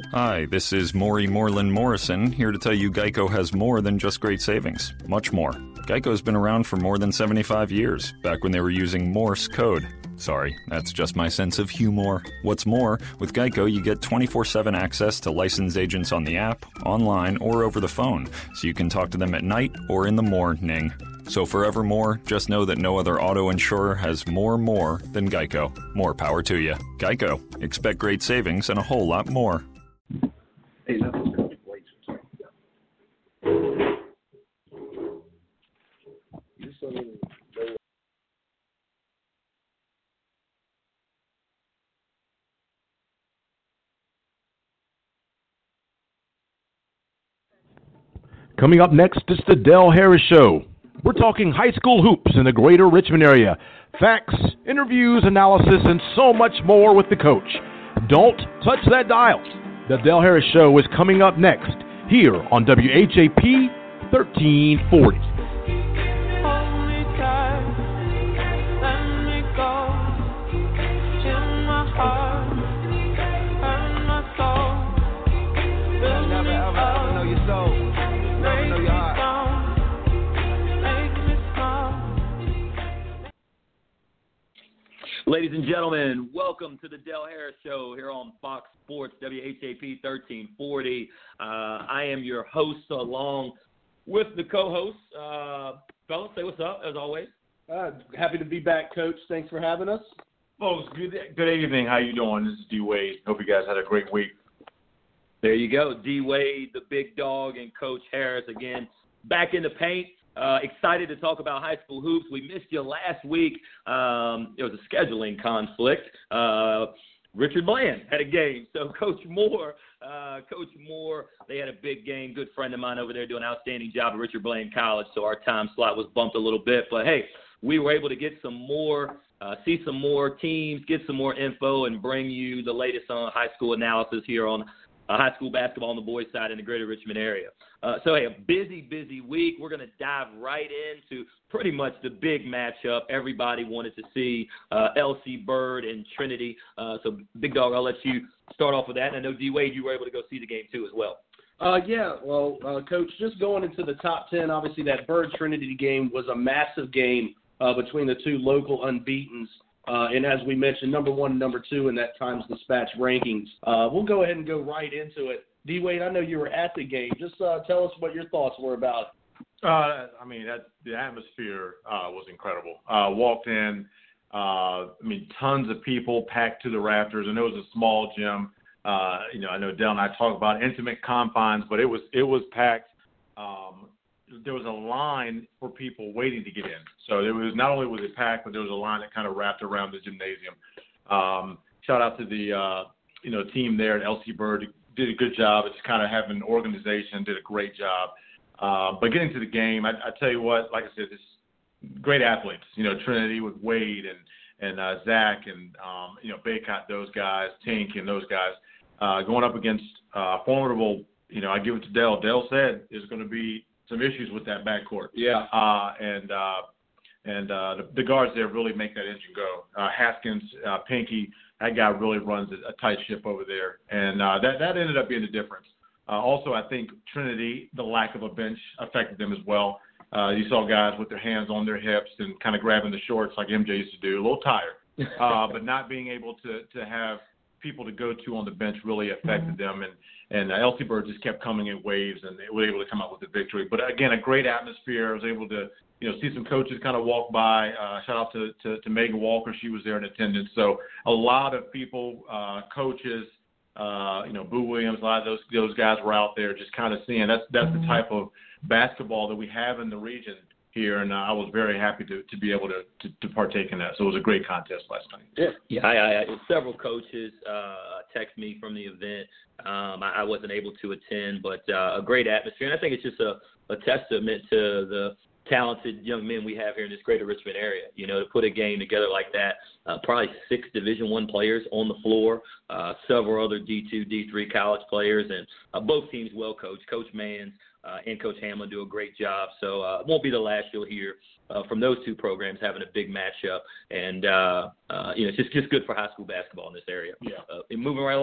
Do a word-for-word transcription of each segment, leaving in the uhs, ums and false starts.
Hi, this is Maury Moreland Morrison, here to tell you Geico has more than just great savings. Much more. Geico's been around for more than seventy-five years, back when they were using Morse code. Sorry, that's just my sense of humor. What's more, with Geico you get twenty-four seven access to licensed agents on the app, online, or over the phone, so you can talk to them at night or in the morning. So forevermore, just know that no other auto insurer has more more than Geico. More power to you. Geico. Expect great savings and a whole lot more. Hey, that was Coach Blazers. You just don't even know. Coming up next is the Del Harris Show. We're talking high school hoops in the greater Richmond area. Facts, interviews, analysis, and so much more with the coach. Don't touch that dial. The Del Harris Show is coming up next here on W H A P thirteen forty. Ladies and gentlemen, welcome to the Del Harris Show here on Fox Sports, W H A P thirteen forty. Uh, I am your host along with the co-host. Uh, fellas, say what's up, as always. Uh, happy to be back, Coach. Thanks for having us. Folks, good good evening. How you doing? This is D. Wade. Hope you guys had a great week. There you go. D. Wade, the big dog, and Coach Harris again back in the paint. Uh, excited to talk about high school hoops. We missed you last week. Um, it was a scheduling conflict. Uh, Richard Bland had a game. So Coach Moore, uh, Coach Moore, they had a big game. Good friend of mine over there doing an outstanding job at Richard Bland College. So our time slot was bumped a little bit. But, hey, we were able to get some more, uh, see some more teams, get some more info, and bring you the latest on high school analysis here on Uh, high school basketball on the boys' side in the greater Richmond area. Uh, so, hey, a busy, busy week. We're going to dive right into pretty much the big matchup everybody wanted to see, uh, L C Bird and Trinity. Uh, so, Big Dog, I'll let you start off with that. And I know, D. Wade, you were able to go see the game too as well. Uh, yeah, well, uh, Coach, just going into the top ten, obviously that Bird-Trinity game was a massive game uh, between the two local unbeatens. Uh, and as we mentioned, number one and number two in that Times Dispatch rankings. Uh, we'll go ahead and go right into it. D. Wade, I know you were at the game. Just uh, tell us what your thoughts were about it. Uh, I mean, that, the atmosphere uh, was incredible. Uh, walked in, uh, I mean, tons of people packed to the rafters, and it was a small gym. Uh, you know, I know Del and I talk about intimate confines, but it was it was packed. Um, there was a line for people waiting to get in. So it was not only was it packed, but there was a line that kind of wrapped around the gymnasium. Um, shout out to the uh, you know team there at L C Bird. Did a good job. It's kind of having an organization. Did a great job. Uh, but getting to the game, I, I tell you what, like I said, it's great athletes. You know, Trinity with Wade and and uh, Zach and um, you know Baycott, those guys, Tink and those guys uh, going up against uh, formidable. You know, I give it to Dell. Dell said there's going to be some issues with that backcourt. Yeah. Uh, and uh, and uh, the, the guards there really make that engine go. Uh, Haskins, uh, Pinky, that guy really runs a, a tight ship over there. And uh, that, that ended up being the difference. Uh, also, I think Trinity, the lack of a bench affected them as well. Uh, you saw guys with their hands on their hips and kind of grabbing the shorts like M J used to do, a little tired. Uh, but not being able to, to have people to go to on the bench really affected them. And, and uh, L C Bird just kept coming in waves, and they were able to come out with the victory. But, again, a great atmosphere. I was able to, you know, see some coaches kind of walk by. Uh, shout out to, to, to Megan Walker. She was there in attendance. So a lot of people, uh, coaches, uh, you know, Boo Williams, a lot of those those guys were out there just kind of seeing. That's, that's the type of basketball that we have in the region here, and uh, I was very happy to, to be able to, to, to partake in that. So it was a great contest last night. Yeah, yeah. I, I, several coaches uh, text me from the event. Um, I, I wasn't able to attend, but uh, a great atmosphere. And I think it's just a, a testament to the talented young men we have here in this greater Richmond area. You know, to put a game together like that, uh, probably six Division One players on the floor, uh, several other D two, D three college players, and uh, both teams well coached. Coach Mans uh, and Coach Hamlin do a great job. So uh, it won't be the last you'll hear uh, from those two programs having a big matchup. And, uh, uh, you know, it's just, just good for high school basketball in this area. Yeah. Uh, and moving right along.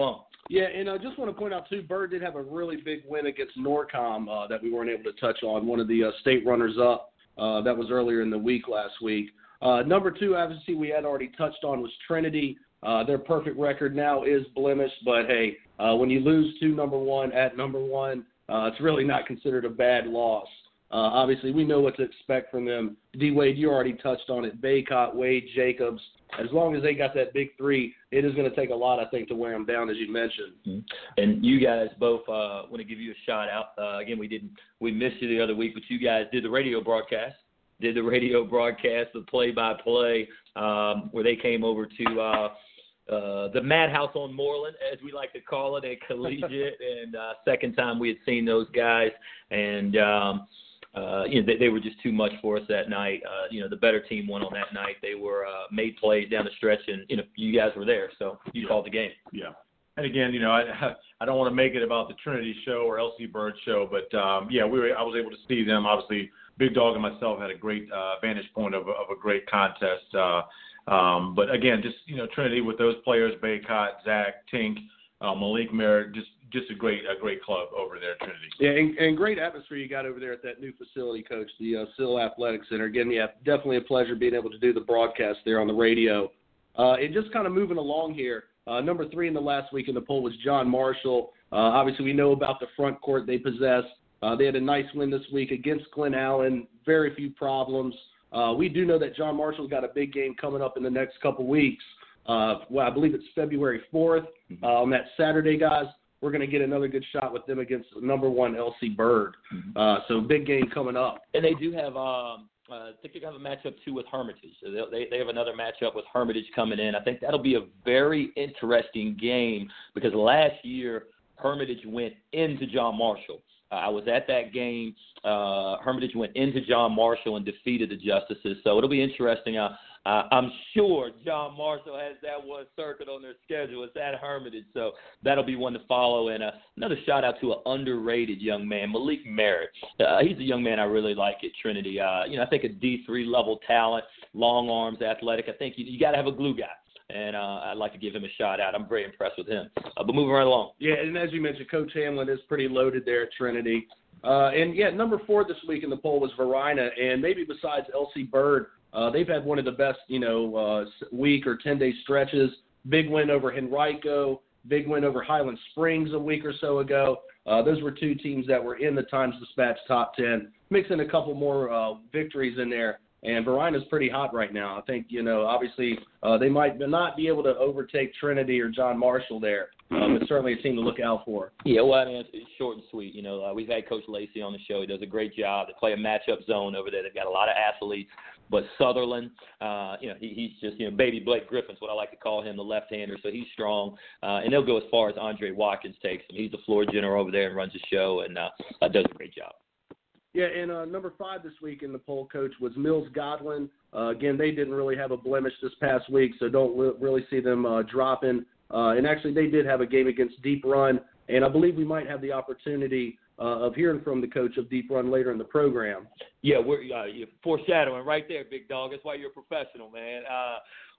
Yeah, and I just want to point out, too, Bird did have a really big win against Norcom uh, that we weren't able to touch on, one of the uh, state runners-up. Uh, that was earlier in the week last week. Uh, number two, obviously, we had already touched on was Trinity. Uh, their perfect record now is blemished, but, hey, uh, when you lose to number one at number one, uh, it's really not considered a bad loss. Uh, obviously, we know what to expect from them. D-Wade, you already touched on it. Baycott, Wade, Jacobs. As long as they got that big three, it is going to take a lot, I think, to wear them down, as you mentioned. Mm-hmm. And you guys both uh, want to give you a shout out. Uh, again, we didn't we missed you the other week, but you guys did the radio broadcast. Did the radio broadcast, the play-by-play, um, where they came over to uh, uh, the Madhouse on Moreland, as we like to call it, at Collegiate. and uh, second time we had seen those guys, and um, uh, you know they, they were just too much for us that night. Uh, you know, the better team won on that night. They were uh, made plays down the stretch, and you know you guys were there, so you yeah. called the game. Yeah. And again, you know, I I don't want to make it about the Trinity show or L C Bird show, but um, yeah, we were I was able to see them. Obviously, Big Dog and myself had a great uh, vantage point of, of a great contest. Uh, um, but again, just you know, Trinity with those players, Baycott, Zach, Tink, uh, Malik Merritt, just just a great a great club over there at Trinity. Yeah, and, and great atmosphere you got over there at that new facility, Coach, the uh, Sill Athletic Center. Again, yeah, definitely a pleasure being able to do the broadcast there on the radio. Uh, and just kind of moving along here. Uh, number three in the last week in the poll was John Marshall. Uh, obviously, we know about the front court they possess. Uh, they had a nice win this week against Glen Allen. Very few problems. Uh, we do know that John Marshall's got a big game coming up in the next couple weeks. Uh, well, I believe it's February fourth. Uh, on that Saturday, guys, we're going to get another good shot with them against number one L C Bird. Uh, so big game coming up. And they do have um, – Uh, I think they have a matchup, too, with Hermitage. So they, they have another matchup with Hermitage coming in. I think that'll be a very interesting game because last year Hermitage went into John Marshall. Uh, I was at that game. Uh, Hermitage went into John Marshall and defeated the Justices. So it'll be interesting. Uh, uh, I'm sure John Marshall has that one circled on their schedule. It's at Hermitage. So that'll be one to follow. And uh, another shout-out to an underrated young man, Malik Merritt. Uh, he's a young man I really like at Trinity. Uh, you know, I think a D three level talent, long arms, athletic. I think you, you got to have a glue guy. And uh, I'd like to give him a shout-out. I'm very impressed with him. Uh, but moving right along. Yeah, and as you mentioned, Coach Hamlin is pretty loaded there at Trinity. Uh, and, yeah, number four this week in the poll was Varina. And maybe besides L C Bird, uh, they've had one of the best, you know, uh, week or ten-day stretches. Big win over Henrico. Big win over Highland Springs a week or so ago. Uh, those were two teams that were in the Times-Dispatch top ten. Mix in a couple more uh, victories in there. And Varina's pretty hot right now. I think, you know, obviously uh, they might not be able to overtake Trinity or John Marshall there, uh, but certainly a team to look out for. Yeah, well, I mean, it's, it's short and sweet. You know, uh, we've had Coach Lacey on the show. He does a great job. They play a matchup zone over there. They've got a lot of athletes. But Sutherland, uh, you know, he, he's just, you know, baby Blake Griffin's what I like to call him, the left-hander, so he's strong. Uh, and they'll go as far as Andre Watkins takes him. He's the floor general over there and runs the show and uh, uh, does a great job. Yeah, and uh, number five this week in the poll, Coach, was Mills Godwin. Uh, again, they didn't really have a blemish this past week, so don't re- really see them uh, dropping. Uh, and actually, they did have a game against Deep Run, and I believe we might have the opportunity uh, of hearing from the coach of Deep Run later in the program. Yeah, we're uh, you're foreshadowing right there, big dog. That's why you're a professional, man. Uh,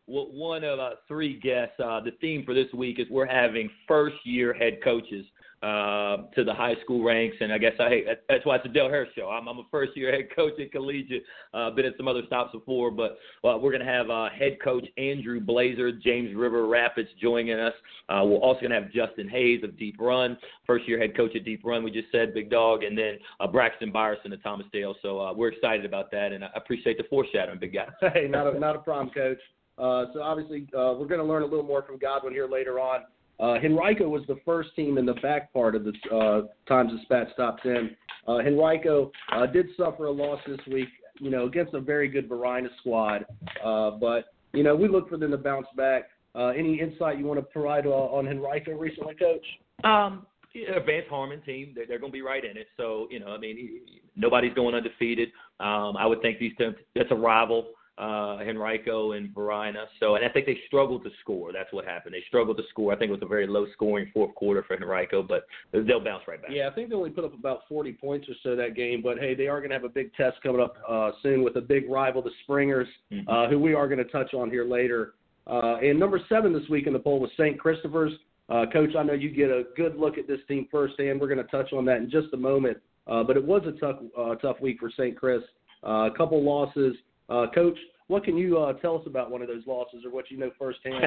one of uh, three guests. Uh, the theme for this week is we're having first-year head coaches uh, to the high school ranks, and I guess I hey, that's why it's a Dale Harris show. I'm, I'm a first-year head coach at Collegiate. Uh, been at some other stops before, but uh, we're going to have uh, head coach Andrew Blazer, James River Rapids, joining us. Uh, we're also going to have Justin Hayes of Deep Run, first-year head coach at Deep Run. We just said, big dog, and then uh, Braxton Byerson of Thomas Dale. So uh, we're excited about that, and I appreciate the foreshadowing, big guy. Hey, not a not a problem, Coach. Uh, so obviously, uh, we're going to learn a little more from Godwin here later on. Uh, Henrico was the first team in the back part of the uh, Times-Dispatch top ten. Uh, Henrico uh, did suffer a loss this week, you know, against a very good Varina squad. Uh, but, you know, we look for them to bounce back. Uh, any insight you want to provide uh, on Henrico recently, Coach? Um, yeah, Vance Harmon team, they're, they're going to be right in it. So, you know, I mean, nobody's going undefeated. Um, I would think these teams, that's a rival. Uh, Henrico and Varina. So, and I think they struggled to score. That's what happened. They struggled to score. I think it was a very low-scoring fourth quarter for Henrico, but they'll bounce right back. Yeah, I think they only put up about forty points or so that game, but, hey, they are going to have a big test coming up uh, soon with a big rival, the Springers, mm-hmm. uh, who we are going to touch on here later. Uh, and number seven this week in the poll was Saint Christopher's. Uh, Coach, I know you get a good look at this team firsthand. We're going to touch on that in just a moment. Uh, but it was a tough, uh, tough week for Saint Chris. Uh, a couple losses. Uh, Coach, what can you uh, tell us about one of those losses or what you know firsthand?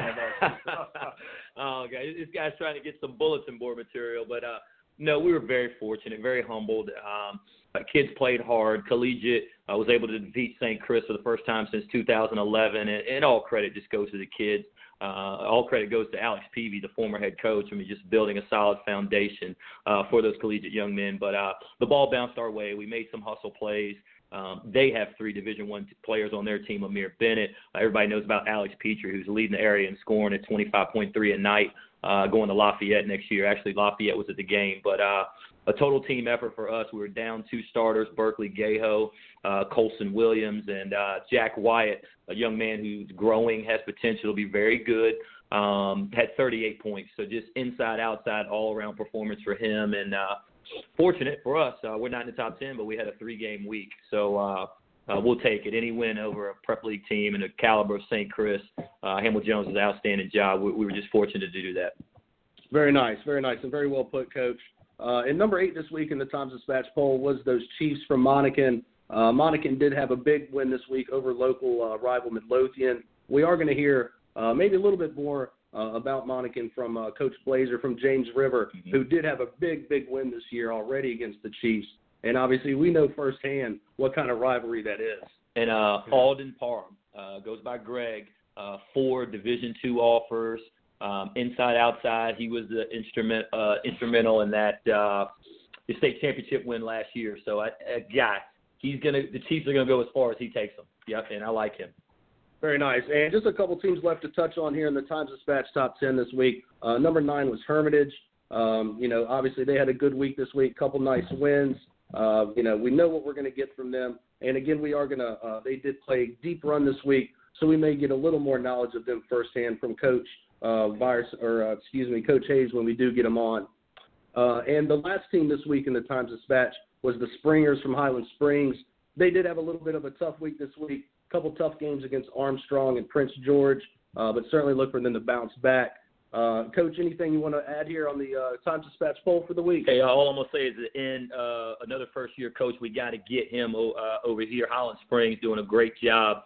Oh, okay. This guy's trying to get some bulletin board material. But, uh, no, we were very fortunate, very humbled. Um, kids played hard. Collegiate uh, was able to defeat Saint Chris for the first time since two thousand eleven. And, and all credit just goes to the kids. Uh, all credit goes to Alex Peavy, the former head coach. I mean, just building a solid foundation uh, for those collegiate young men. But uh, the ball bounced our way. We made some hustle plays. Um, they have three Division One players on their team. Amir Bennett. Uh, everybody knows about Alex Petrie, who's leading the area in scoring at twenty-five point three a night, uh, going to Lafayette next year. Actually, Lafayette was at the game. But uh, a total team effort for us. We were down two starters, Berkeley Gaho, uh, Colson Williams, and uh, Jack Wyatt, a young man who's growing, has potential to be very good, um, had thirty-eight points. So just inside, outside, all-around performance for him. And uh, fortunate for us, uh, we're not in the top ten, but we had a three-game week. So uh, uh, we'll take it. Any win over a prep league team and the caliber of Saint Chris, uh, Hamilton Jones did an outstanding job. We, we were just fortunate to do that. Very nice, very nice, and very well put, Coach. Uh, and number eight this week in the Times-Dispatch poll was those Chiefs from Monacan. Uh, Monacan did have a big win this week over local uh, rival Midlothian. We are going to hear uh, maybe a little bit more uh, about Monacan from uh, Coach Blazer from James River, mm-hmm. who did have a big, big win this year already against the Chiefs. And obviously we know firsthand what kind of rivalry that is. And uh, Alden Parham uh, goes by Greg, uh, four Division Two offers. Um, inside, outside, he was the instrument uh, instrumental in that uh, the state championship win last year. So, a guy, he's gonna. The Chiefs are gonna go as far as he takes them. Yep, and I like him. Very nice. And just a couple teams left to touch on here in the Times-Dispatch top ten this week. Uh, number nine was Hermitage. Um, you know, obviously they had a good week this week. Couple nice wins. Uh, you know, we know what we're going to get from them. And again, we are gonna. Uh, they did play a deep run this week, so we may get a little more knowledge of them firsthand from Coach. Uh, virus, or uh, excuse me, Coach Hayes when we do get him on. Uh, and the last team this week in the Times-Dispatch was the Springers from Highland Springs. They did have a little bit of a tough week this week, a couple tough games against Armstrong and Prince George, uh, but certainly look for them to bounce back. Uh, Coach, anything you want to add here on the uh, Times-Dispatch poll for the week? Hey, all I'm going to say is that in uh, another first-year coach, we got to get him uh, over here. Highland Springs doing a great job,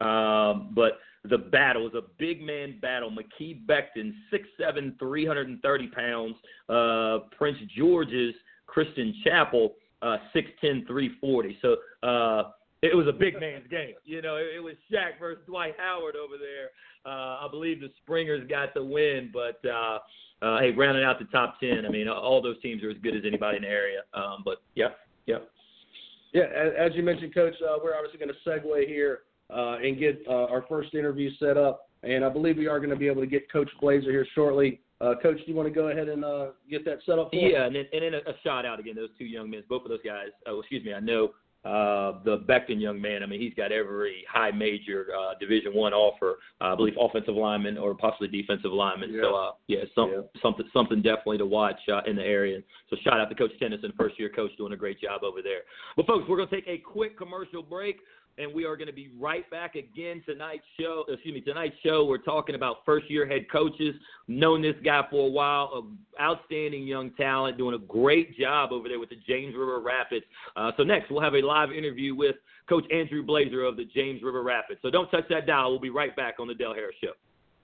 um, but the battle is a big man battle. McKee Becton, six seven, three hundred thirty pounds. Uh, Prince George's Kristen Chappell, uh, six ten, three forty. So uh, it was a big man's game. You know, it, it was Shaq versus Dwight Howard over there. Uh, I believe the Springers got the win, but uh, uh, hey, rounding out the top ten, I mean, all those teams are as good as anybody in the area. Um, but, yeah, yeah. Yeah, as you mentioned, Coach, uh, we're obviously going to segue here. Uh, and get uh, our first interview set up. And I believe we are going to be able to get Coach Blazer here shortly. Uh, Coach, do you want to go ahead and uh, get that set up for Yeah, us? and then, and then a, a shout out again, those two young men, both of those guys. Oh, excuse me, I know uh, the Becton young man. I mean, he's got every high major uh, Division One offer. Uh, I believe offensive lineman or possibly defensive lineman. Yeah. So uh, yeah, some, yeah, something something definitely to watch uh, in the area. So shout out to Coach Tennyson, first year coach, doing a great job over there. But folks, we're going to take a quick commercial break. And we are going to be right back again tonight's show. Excuse me, tonight's show. We're talking about first-year head coaches. Known this guy for a while, an outstanding young talent, doing a great job over there with the James River Rapids. Uh, so next, we'll have a live interview with Coach Andrew Blazer of the James River Rapids. So don't touch that dial. We'll be right back on the Del Harris Show.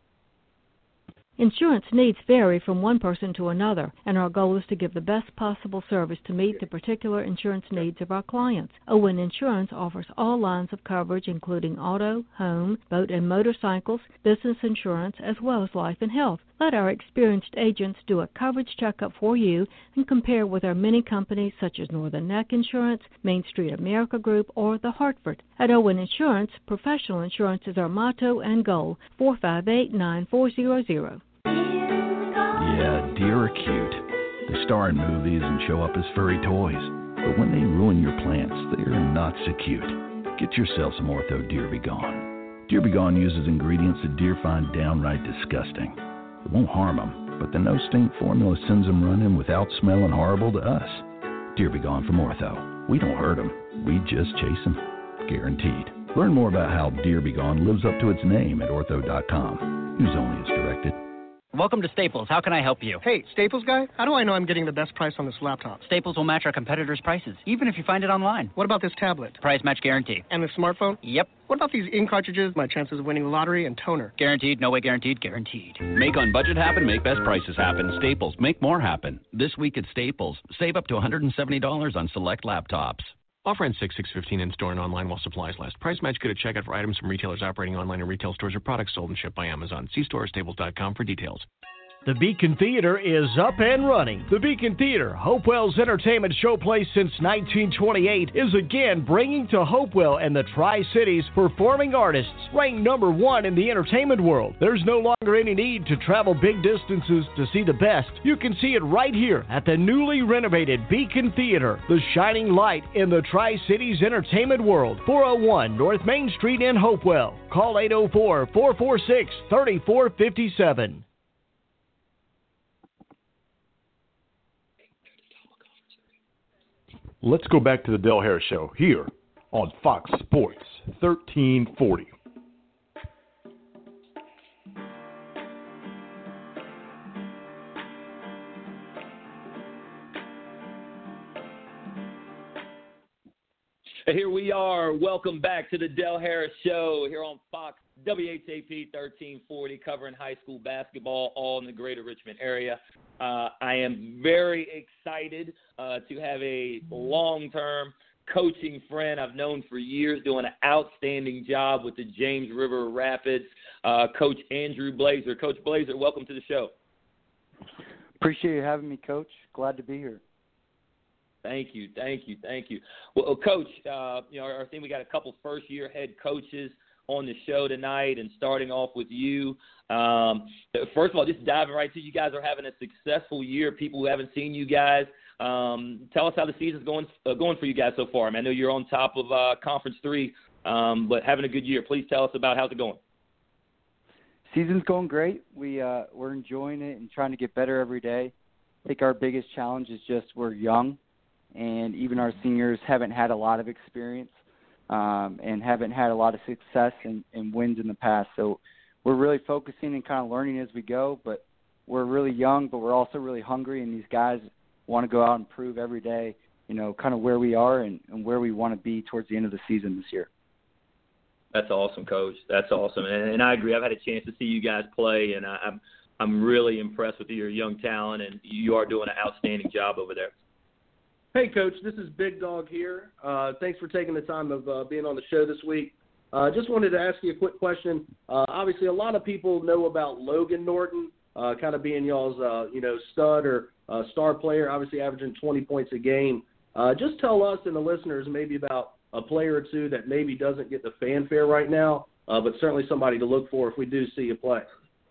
Insurance needs vary from one person to another, and our goal is to give the best possible service to meet the particular insurance needs of our clients. Owen Insurance offers all lines of coverage, including auto, home, boat and motorcycles, business insurance, as well as life and health. Let our experienced agents do a coverage checkup for you and compare with our many companies such as Northern Neck Insurance, Main Street America Group, or The Hartford. At Owen Insurance, professional insurance is our motto and goal. four five eight, nine four zero zero. Yeah, deer are cute. They star in movies and show up as furry toys. But when they ruin your plants, they are not so cute. Get yourself some Ortho Deer Be Gone. Deer Be Gone uses ingredients that deer find downright disgusting. It won't harm them, but the no-stink formula sends them running without smelling horrible to us. Deer Be Gone from Ortho. We don't hurt them. We just chase them. Guaranteed. Learn more about how Deer Be Gone lives up to its name at ortho dot com. Use only as directed. Welcome to Staples. How can I help you? Hey, Staples guy, how do I know I'm getting the best price on this laptop? Staples will match our competitors' prices, even if you find it online. What about this tablet? Price match guarantee. And the smartphone? Yep. What about these ink cartridges, my chances of winning the lottery, and toner? Guaranteed, no way guaranteed, guaranteed. Make on budget happen, make best prices happen. Staples, make more happen. This week at Staples, save up to one hundred seventy dollars on select laptops. Offer ends six six fifteen in store and online while supplies last. Price match good at checkout for items from retailers operating online in retail stores or products sold and shipped by Amazon. See store or staples dot com for details. The Beacon Theater is up and running. The Beacon Theater, Hopewell's entertainment showplace since nineteen twenty-eight, is again bringing to Hopewell and the Tri-Cities performing artists ranked number one in the entertainment world. There's no longer any need to travel big distances to see the best. You can see it right here at the newly renovated Beacon Theater, the shining light in the Tri-Cities entertainment world. four oh one North Main Street in Hopewell. Call eight oh four, four four six, three four five seven. Let's go back to the Del Harris Show here on Fox Sports thirteen forty. Here we are. Welcome back to the Del Harris Show here on Fox W H A P thirteen forty, covering high school basketball all in the greater Richmond area. Uh, I am very excited uh, to have a long-term coaching friend I've known for years, doing an outstanding job with the James River Rapids, uh, Coach Andrew Blazer. Coach Blazer, welcome to the show. Appreciate you having me, Coach. Glad to be here. Thank you, thank you, thank you. Well, Coach, uh, you know, I think we got a couple first-year head coaches on the show tonight, and starting off with you. Um, first of all, just diving right to you guys are having a successful year. People who haven't seen you guys, um, tell us how the season's going uh, going for you guys so far. I, mean, I know you're on top of uh, Conference three, um, but having a good year. Please tell us about how's it going. Season's going great. We uh, we're enjoying it and trying to get better every day. I think our biggest challenge is just we're young, and even our seniors haven't had a lot of experience. Um, and haven't had a lot of success and, and wins in the past. So we're really focusing and kind of learning as we go, but we're really young, but we're also really hungry, and these guys want to go out and prove every day, you know, kind of where we are and, and where we want to be towards the end of the season this year. That's awesome, Coach. That's awesome. And, and I agree. I've had a chance to see you guys play, and I, I'm I'm really impressed with your young talent, and you are doing an outstanding job over there. Hey, Coach, this is Big Dog here. Uh, thanks for taking the time of uh, being on the show this week. Uh, just wanted to ask you a quick question. Uh, obviously, a lot of people know about Logan Norton, uh, kind of being y'all's, uh, you know, stud or uh, star player, obviously averaging twenty points a game. Uh, just tell us and the listeners maybe about a player or two that maybe doesn't get the fanfare right now, uh, but certainly somebody to look for if we do see you play.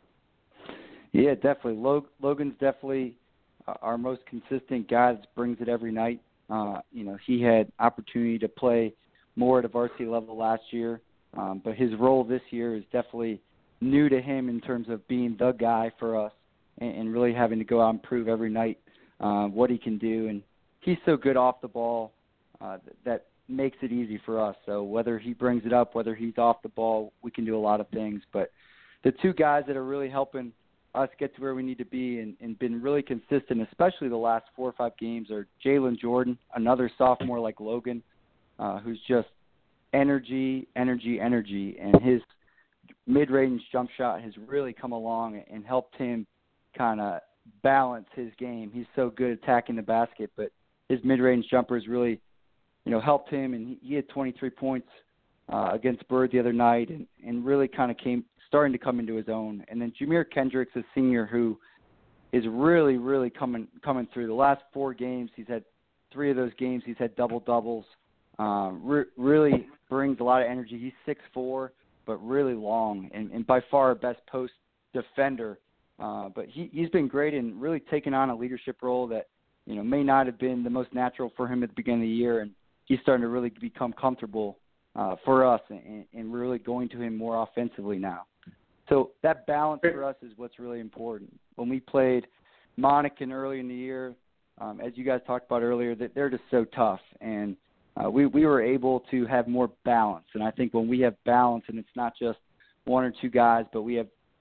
Yeah, definitely. Log- Logan's definitely our most consistent guy that brings it every night. Uh, you know, he had opportunity to play more at a varsity level last year, um, but his role this year is definitely new to him in terms of being the guy for us and, and really having to go out and prove every night uh, what he can do. And he's so good off the ball uh, that, that makes it easy for us. So whether he brings it up, whether he's off the ball, we can do a lot of things. But the two guys that are really helping us get to where we need to be and, and been really consistent, especially the last four or five games, are Jalen Jordan, another sophomore like Logan, uh, who's just energy, energy, energy, and his mid-range jump shot has really come along and helped him kind of balance his game. He's so good attacking the basket, but his mid-range jumpers really, you know, helped him, and he, he had twenty-three points uh, against Bird the other night, and, and really kind of came starting to come into his own. And then Jameer Kendricks, a senior who is really, really coming coming through. The last four games, he's had three of those games, he's had double-doubles. Um, re- really brings a lot of energy. He's six foot four, but really long, and, and by far our best post defender. Uh, but he, he's been great in really taking on a leadership role that, you know, may not have been the most natural for him at the beginning of the year, and he's starting to really become comfortable uh, for us and, and really going to him more offensively now. So that balance for us is what's really important. When we played Monacan early in the year, um, as you guys talked about earlier, that they're just so tough, and uh, we, we were able to have more balance. And I think when we have balance, and it's not just one or two guys, but we have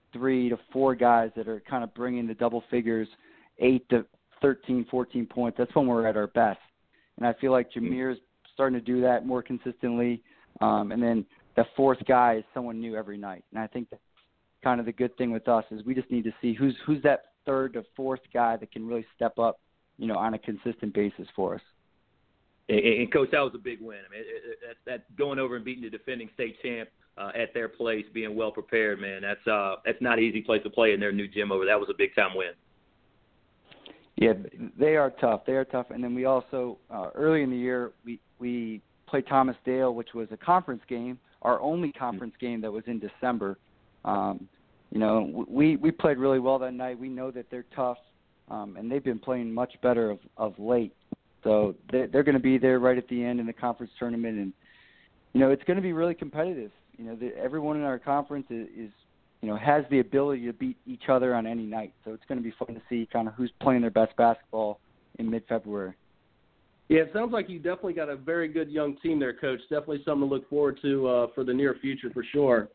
three to four guys that are kind of bringing the double figures, eight to thirteen, fourteen points. That's when we're at our best. And I feel like Jameer's starting to do that more consistently. Um, and then the fourth guy is someone new every night. And I think that's kind of the good thing with us is we just need to see who's who's that third to fourth guy that can really step up, you know, on a consistent basis for us. And, and Coach, that was a big win. I mean, it, it, that, that going over and beating the defending state champ uh, at their place, being well prepared, man. That's uh, that's not an easy place to play in their new gym over. That was a big time win. Yeah, they are tough. They are tough. And then we also uh, early in the year we we played Thomas Dale, which was a conference game, our only conference game that was in December. Um, you know, we we played really well that night. We know that they're tough, um, and they've been playing much better of, of late. So they're, they're going to be there right at the end in the conference tournament, and you know it's going to be really competitive. You know, the, everyone in our conference is, is, you know, has the ability to beat each other on any night. So it's going to be fun to see kind of who's playing their best basketball in mid-February. Yeah, it sounds like you definitely got a very good young team there, Coach. Definitely something to look forward to uh, for the near future for sure.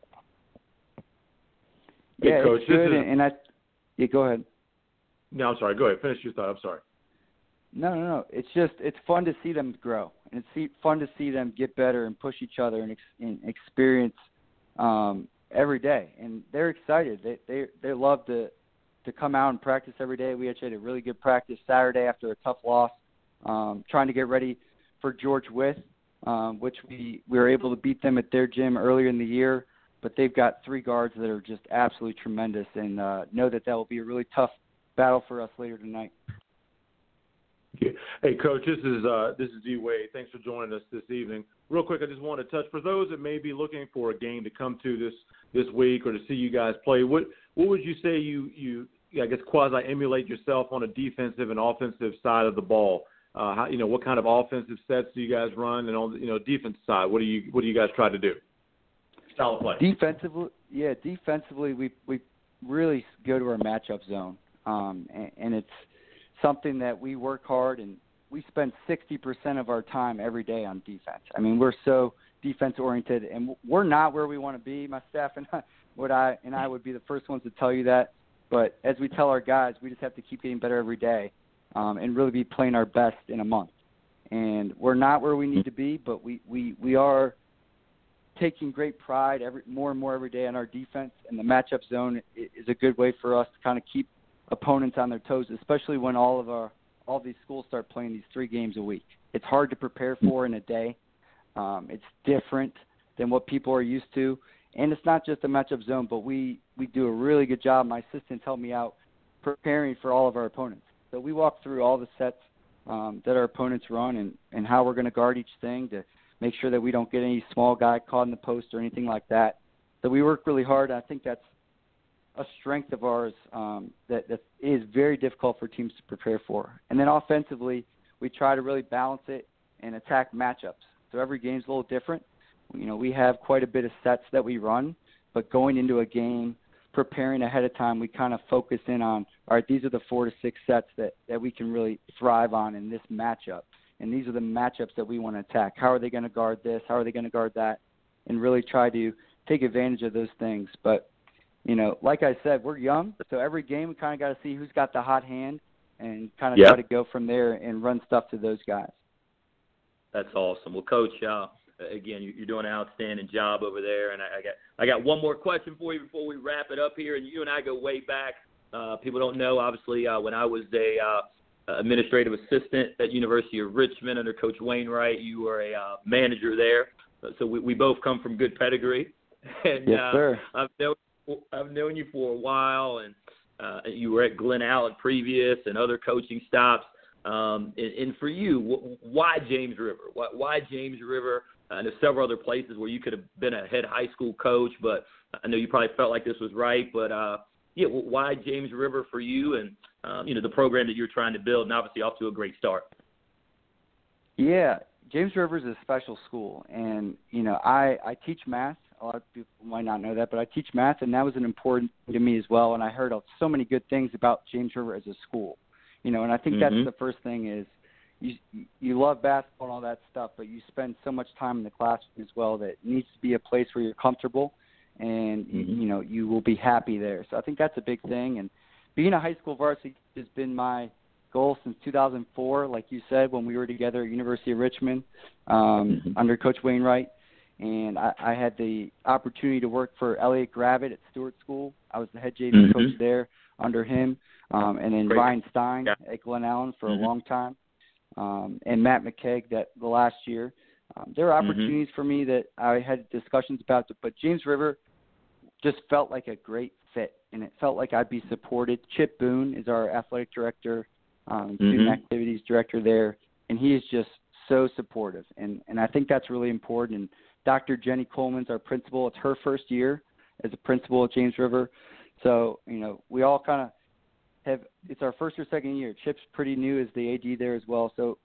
Yeah, hey, Coach, it's good, this is... and I – yeah, go ahead. No, I'm sorry. Go ahead. Finish your thought. I'm sorry. No, no, no. It's just it's fun to see them grow, and it's see, fun to see them get better and push each other and, ex, and experience um, every day. And they're excited. They they they love to to come out and practice every day. We actually had a really good practice Saturday after a tough loss, um, trying to get ready for George Wythe, um, which we, we were able to beat them at their gym earlier in the year. But they've got three guards that are just absolutely tremendous, and uh, know that that will be a really tough battle for us later tonight. Hey, Coach, this is uh, this is D. Wade. Thanks for joining us this evening. Real quick, I just want to touch for those that may be looking for a game to come to this, this week or to see you guys play. What what would you say you you I guess quasi emulate yourself on a defensive and offensive side of the ball? Uh, how, you know, what kind of offensive sets do you guys run, and on the you know defensive side, what do you what do you guys try to do? Style of play. Defensively, yeah, defensively we we really go to our matchup zone, um, and, and it's something that we work hard, and we spend sixty percent of our time every day on defense. I mean, we're so defense-oriented, and we're not where we want to be. My staff and I, would I, and I would be the first ones to tell you that. But as we tell our guys, we just have to keep getting better every day um, and really be playing our best in a month. And we're not where we need to be, but we, we, we are taking great pride every more and more every day on our defense, and the matchup zone is a good way for us to kind of keep opponents on their toes, especially when all of our all these schools start playing these three games a week. It's hard to prepare for in a day. Um, it's different than what people are used to, and it's not just a matchup zone, but we, we do a really good job. My assistants help me out preparing for all of our opponents. So we walk through all the sets um, that our opponents run and, and how we're going to guard each thing to make sure that we don't get any small guy caught in the post or anything like that. So we work really hard. I think that's a strength of ours um, that, that is very difficult for teams to prepare for. And then offensively, we try to really balance it and attack matchups. So every game's a little different. You know, we have quite a bit of sets that we run, but going into a game, preparing ahead of time, we kind of focus in on, all right, these are the four to six sets that, that we can really thrive on in this matchup. And these are the matchups that we want to attack. How are they going to guard this? How are they going to guard that? And really try to take advantage of those things. But you know, like I said, we're young, so every game we kind of got to see who's got the hot hand and kind of yep. try to go from there and run stuff to those guys. That's awesome. Well, Coach, uh, again, you're doing an outstanding job over there, and I, I got I got one more question for you before we wrap it up here. And you and I go way back. Uh, people don't know, obviously, uh, when I was a uh, administrative assistant at University of Richmond under Coach Wainwright, you were a uh, manager there. So we, we both come from good pedigree. And, yes, sir. Uh, I've known I've known you for a while, and uh, you were at Glen Allen previous and other coaching stops. Um, and, and for you, why James River? Why, why James River? Uh, there's several other places where you could have been a head high school coach, but I know you probably felt like this was right. But, uh, yeah, why James River for you and, um, you know, the program that you're trying to build, and obviously off to a great start? Yeah, James River is a special school, and, you know, I, I teach math. A lot of people might not know that, but I teach math, and that was an important thing to me as well. And I heard so many good things about James River as a school, you know. And I think mm-hmm. that's the first thing is you you love basketball and all that stuff, but you spend so much time in the classroom as well that it needs to be a place where you're comfortable and Mm-hmm. you know you will be happy there. So I think that's a big thing. And being a high school varsity has been my goal since two thousand four, like you said, when we were together at University of Richmond um, Mm-hmm. under Coach Wainwright. And I, I had the opportunity to work for Elliot Gravitt at Stewart School. I was the head J V Mm-hmm. coach there under him, um, and then Great. Ryan Stein Yeah. at Glen Allen for Mm-hmm. a long time, um, and Matt McKeag that the last year. Um, there were opportunities Mm-hmm. for me that I had discussions about, but James River just felt like a great fit, and it felt like I'd be supported. Chip Boone is our athletic director, um, student Mm-hmm. activities director there, and he is just so supportive, and, and I think that's really important. And Doctor Jenny Coleman's our principal. It's her first year as a principal at James River. So, you know, we all kind of have – it's our first or second year. Chip's pretty new as the A D there as well. So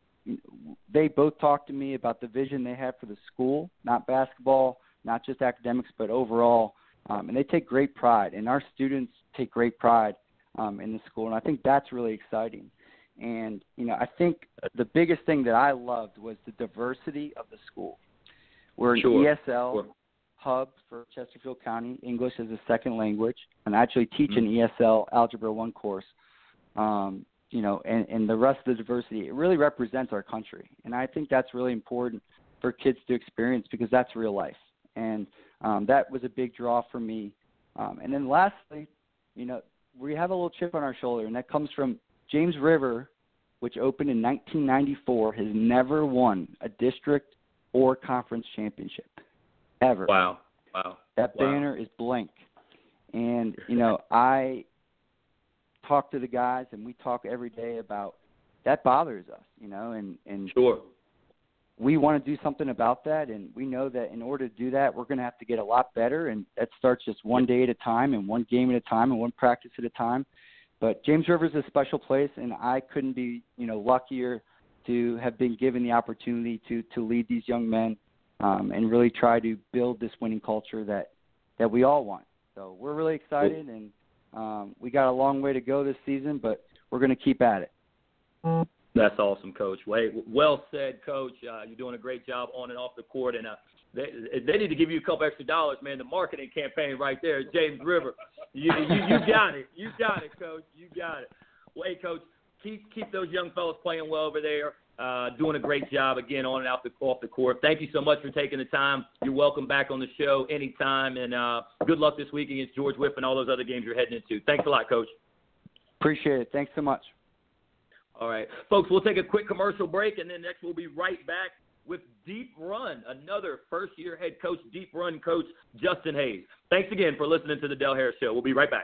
they both talked to me about the vision they have for the school, not basketball, not just academics, but overall. Um, and they take great pride, and our students take great pride um, in the school. And I think that's really exciting. And, you know, I think the biggest thing that I loved was the diversity of the school. We're an Sure. E S L Sure. hub for Chesterfield County, English as a second language, and I actually teach an E S L Algebra one course. Um, you know, and, and the rest of the diversity, it really represents our country. And I think that's really important for kids to experience because that's real life. And um, that was a big draw for me. Um, and then lastly, you know, we have a little chip on our shoulder, and that comes from James River, which opened in nineteen ninety-four, has never won a district or conference championship, ever. Wow. Wow. That wow. banner is blank. And, you know, I talk to the guys, and we talk every day about that bothers us, you know, and, and Sure. we want to do something about that, and we know that in order to do that, we're going to have to get a lot better, and that starts just one day at a time and one game at a time and one practice at a time. But James River is a special place, and I couldn't be, you know, luckier to have been given the opportunity to to lead these young men um, and really try to build this winning culture that, that we all want. So we're really excited, and um, we got a long way to go this season, but we're going to keep at it. That's awesome, Coach. Well, well said, Coach. Uh, you're doing a great job on and off the court, and uh, they they need to give you a couple extra dollars, man. The marketing campaign right there, James River. You you, you got it. You got it, Coach. You got it. Well, hey, Coach, keep keep those young fellas playing well over there. Uh, doing a great job again on and out the off the court. Thank you so much for taking the time. You're welcome back on the show anytime, and uh, good luck this week against George Whiff and all those other games you're heading into. Thanks a lot, Coach. Appreciate it. Thanks so much. All right. Folks, we'll take a quick commercial break, and then next we'll be right back with Deep Run, another first-year head coach, Deep Run coach, Justin Hayes. Thanks again for listening to the Del Harris Show. We'll be right back.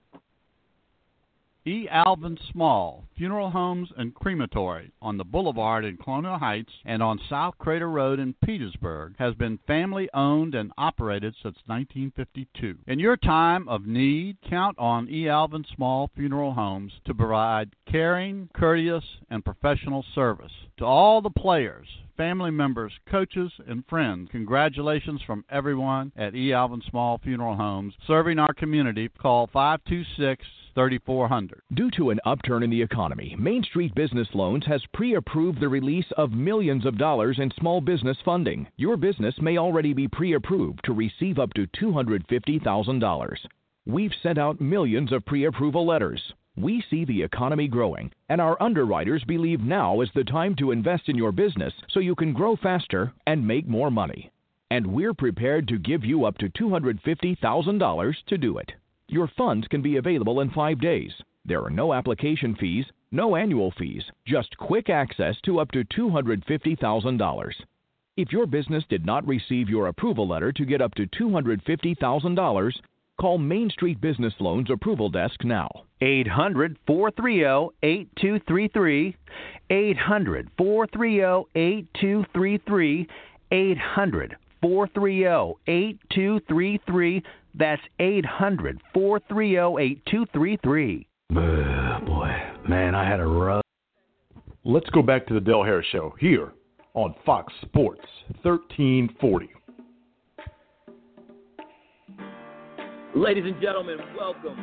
E. Alvin Small, Funeral Homes and Crematory on the Boulevard in Colonial Heights and on South Crater Road in Petersburg has been family-owned and operated since nineteen fifty-two. In your time of need, count on E. Alvin Small Funeral Homes to provide caring, courteous, and professional service. To all the players, family members, coaches, and friends, congratulations from everyone at E. Alvin Small Funeral Homes, serving our community. Call five two six, three four zero zero. Due to an upturn in the economy, Main Street Business Loans has pre-approved the release of millions of dollars in small business funding. Your business may already be pre-approved to receive up to two hundred fifty thousand dollars. We've sent out millions of pre-approval letters. We see the economy growing, and our underwriters believe now is the time to invest in your business so you can grow faster and make more money. And we're prepared to give you up to two hundred fifty thousand dollars to do it. Your funds can be available in five days. There are no application fees, no annual fees, just quick access to up to two hundred fifty thousand dollars. If your business did not receive your approval letter to get up to two hundred fifty thousand dollars, call Main Street Business Loans Approval Desk now. eight hundred, four three zero, eight two three three. eight hundred, four three zero, eight two three three. eight hundred, four three zero, eight two three three. That's eight hundred, four three zero, eight two three three. Uh, boy, man, I had a rough. Let's go back to the Del Harris Show here on Fox Sports thirteen forty. Ladies and gentlemen, welcome.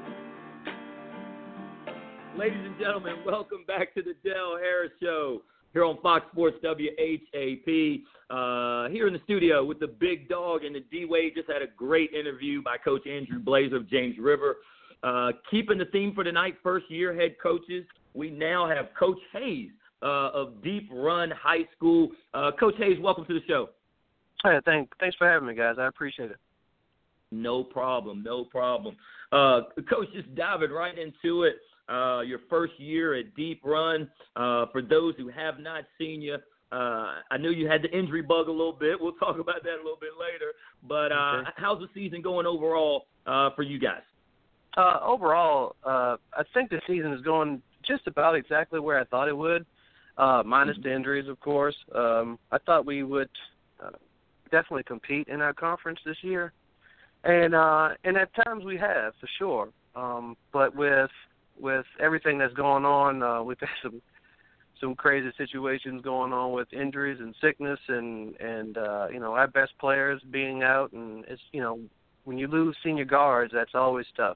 Ladies and gentlemen, welcome back to the Del Harris Show. here on Fox Sports W H A P. Uh, here in the studio with the big dog and the D-Wade. Just had a great interview by Coach Andrew Blazer of James River. Uh, keeping the theme for tonight, first-year head coaches, we now have Coach Hayes uh, of Deep Run High School. Uh, Coach Hayes, welcome to the show. Hey, thank, thanks for having me, guys. I appreciate it. No problem, no problem. Uh, Coach, just diving right into it. Uh, your first year at Deep Run. Uh, for those who have not seen you, uh, I knew you had the injury bug a little bit. We'll talk about that a little bit later. But uh, okay. How's the season going overall uh, for you guys? Uh, overall, uh, I think the season is going just about exactly where I thought it would, uh, minus mm-hmm. the injuries, of course. Um, I thought we would uh, definitely compete in our conference this year. And uh, and at times we have, for sure. Um, but with with everything that's going on, uh, we've had some some crazy situations going on with injuries and sickness, and and uh, you know, our best players being out, and it's, you know, when you lose senior guards, that's always tough.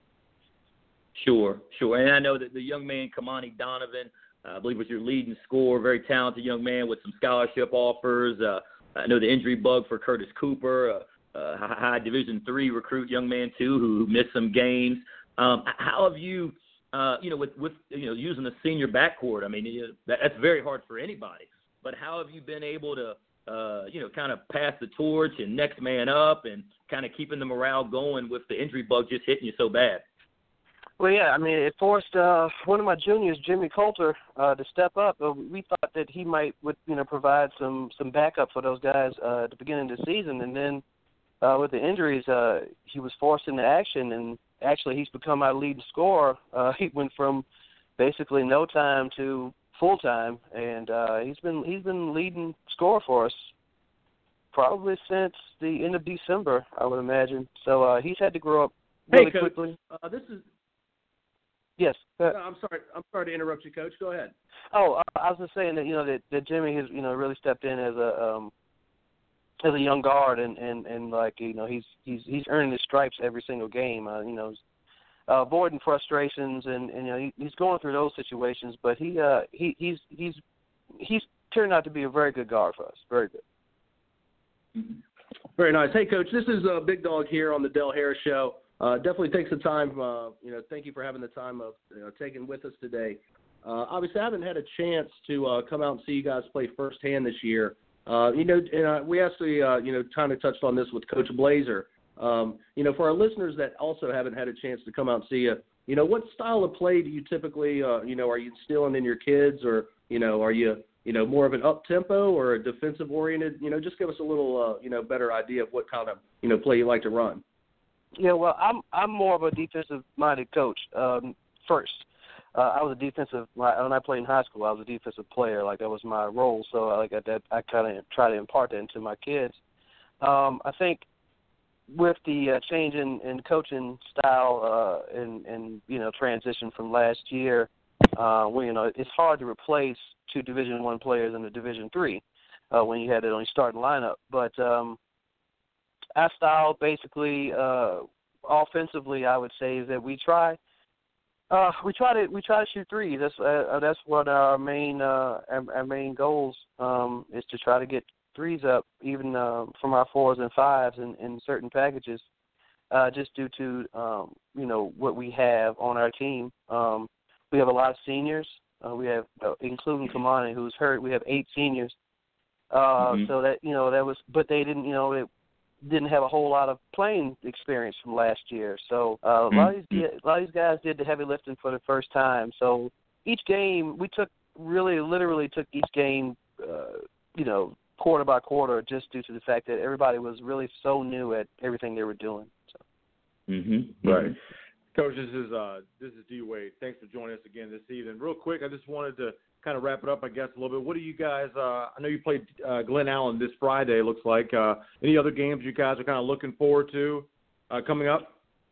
Sure, sure, and I know that the young man Kamani Donovan, uh, I believe, was your leading scorer, very talented young man with some scholarship offers. Uh, I know the injury bug for Curtis Cooper, uh, uh, high Division three recruit young man too, who missed some games. Um, how have you? Uh, you know, with, with you know, using a senior backcourt, I mean, you know, that, that's very hard for anybody. But how have you been able to, uh, you know, kind of pass the torch and next man up and kind of keeping the morale going with the injury bug just hitting you so bad? Well, yeah, I mean, it forced uh, one of my juniors, Jimmy Coulter, uh, to step up. Uh, we thought that he might, would, you know, provide some, some backup for those guys uh, at the beginning of the season, and then uh, with the injuries, uh, he was forced into action, and actually, he's become our leading scorer. Uh, he went from basically no time to full time, and uh, he's been he's been leading scorer for us probably since the end of December, I would imagine. So uh, he's had to grow up really hey, Coach, quickly. Uh, this is yes. No, I'm sorry. I'm sorry to interrupt you, Coach. Go ahead. Oh, uh, I was just saying that you know that, that Jimmy has you know really stepped in as a um, as a young guard, and, and, and like you know he's he's he's earning his stripes every single game. Uh, you know, uh, avoiding frustrations, and, and you know he, he's going through those situations. But he uh he he's he's he's turned out to be a very good guard for us. Very good. Very nice. Hey, Coach, this is uh, Big Dog here on the Del Harris Show. Uh, definitely takes the time. Uh, you know, thank you for having the time of you know, taking with us today. Uh, obviously, I haven't had a chance to uh, come out and see you guys play firsthand this year. Uh, you know, and, uh, we actually, uh, you know, kind of touched on this with Coach Blazer. Um, you know, for our listeners that also haven't had a chance to come out and see you, you know, what style of play do you typically, uh, you know, are you instilling in your kids, or, you know, are you, you know, more of an up-tempo or a defensive-oriented? You know, just give us a little, uh, you know, better idea of what kind of, you know, play you like to run. Yeah, well, I'm I'm more of a defensive-minded coach um, first. Uh, I was a defensive when I played in high school. I was a defensive player, like that was my role. So like I, that, I kind of try to impart that into my kids. Um, I think with the uh, change in, in coaching style uh, and and you know transition from last year, uh, well, you know it's hard to replace two Division One players in the Division Three uh, when you had it on your starting lineup. But um, our style, basically, uh, offensively, I would say is that we try. Uh, we try to we try to shoot threes. That's uh, that's what our main uh, our, our main goals um, is to try to get threes up, even uh, from our fours and fives in, in certain packages. Uh, just due to um, you know what we have on our team. Um, we have a lot of seniors. Uh, we have, uh, including Kamani, who's hurt. We have eight seniors. Uh, mm-hmm. So that you know that was, but they didn't you know it didn't have a whole lot of playing experience from last year. So uh, a, lot of these, a lot of these guys did the heavy lifting for the first time. So each game, we took really literally took each game, uh, you know, quarter by quarter, just due to the fact that everybody was really so new at everything they were doing. So. Mm-hmm. Right. Coach, this is uh, this is D-Wade. Thanks for joining us again this evening. Real quick, I just wanted to kind of wrap it up, I guess, a little bit. What do you guys uh, – I know you played uh, Glen Allen this Friday, looks like. Uh, any other games you guys are kind of looking forward to uh, coming up?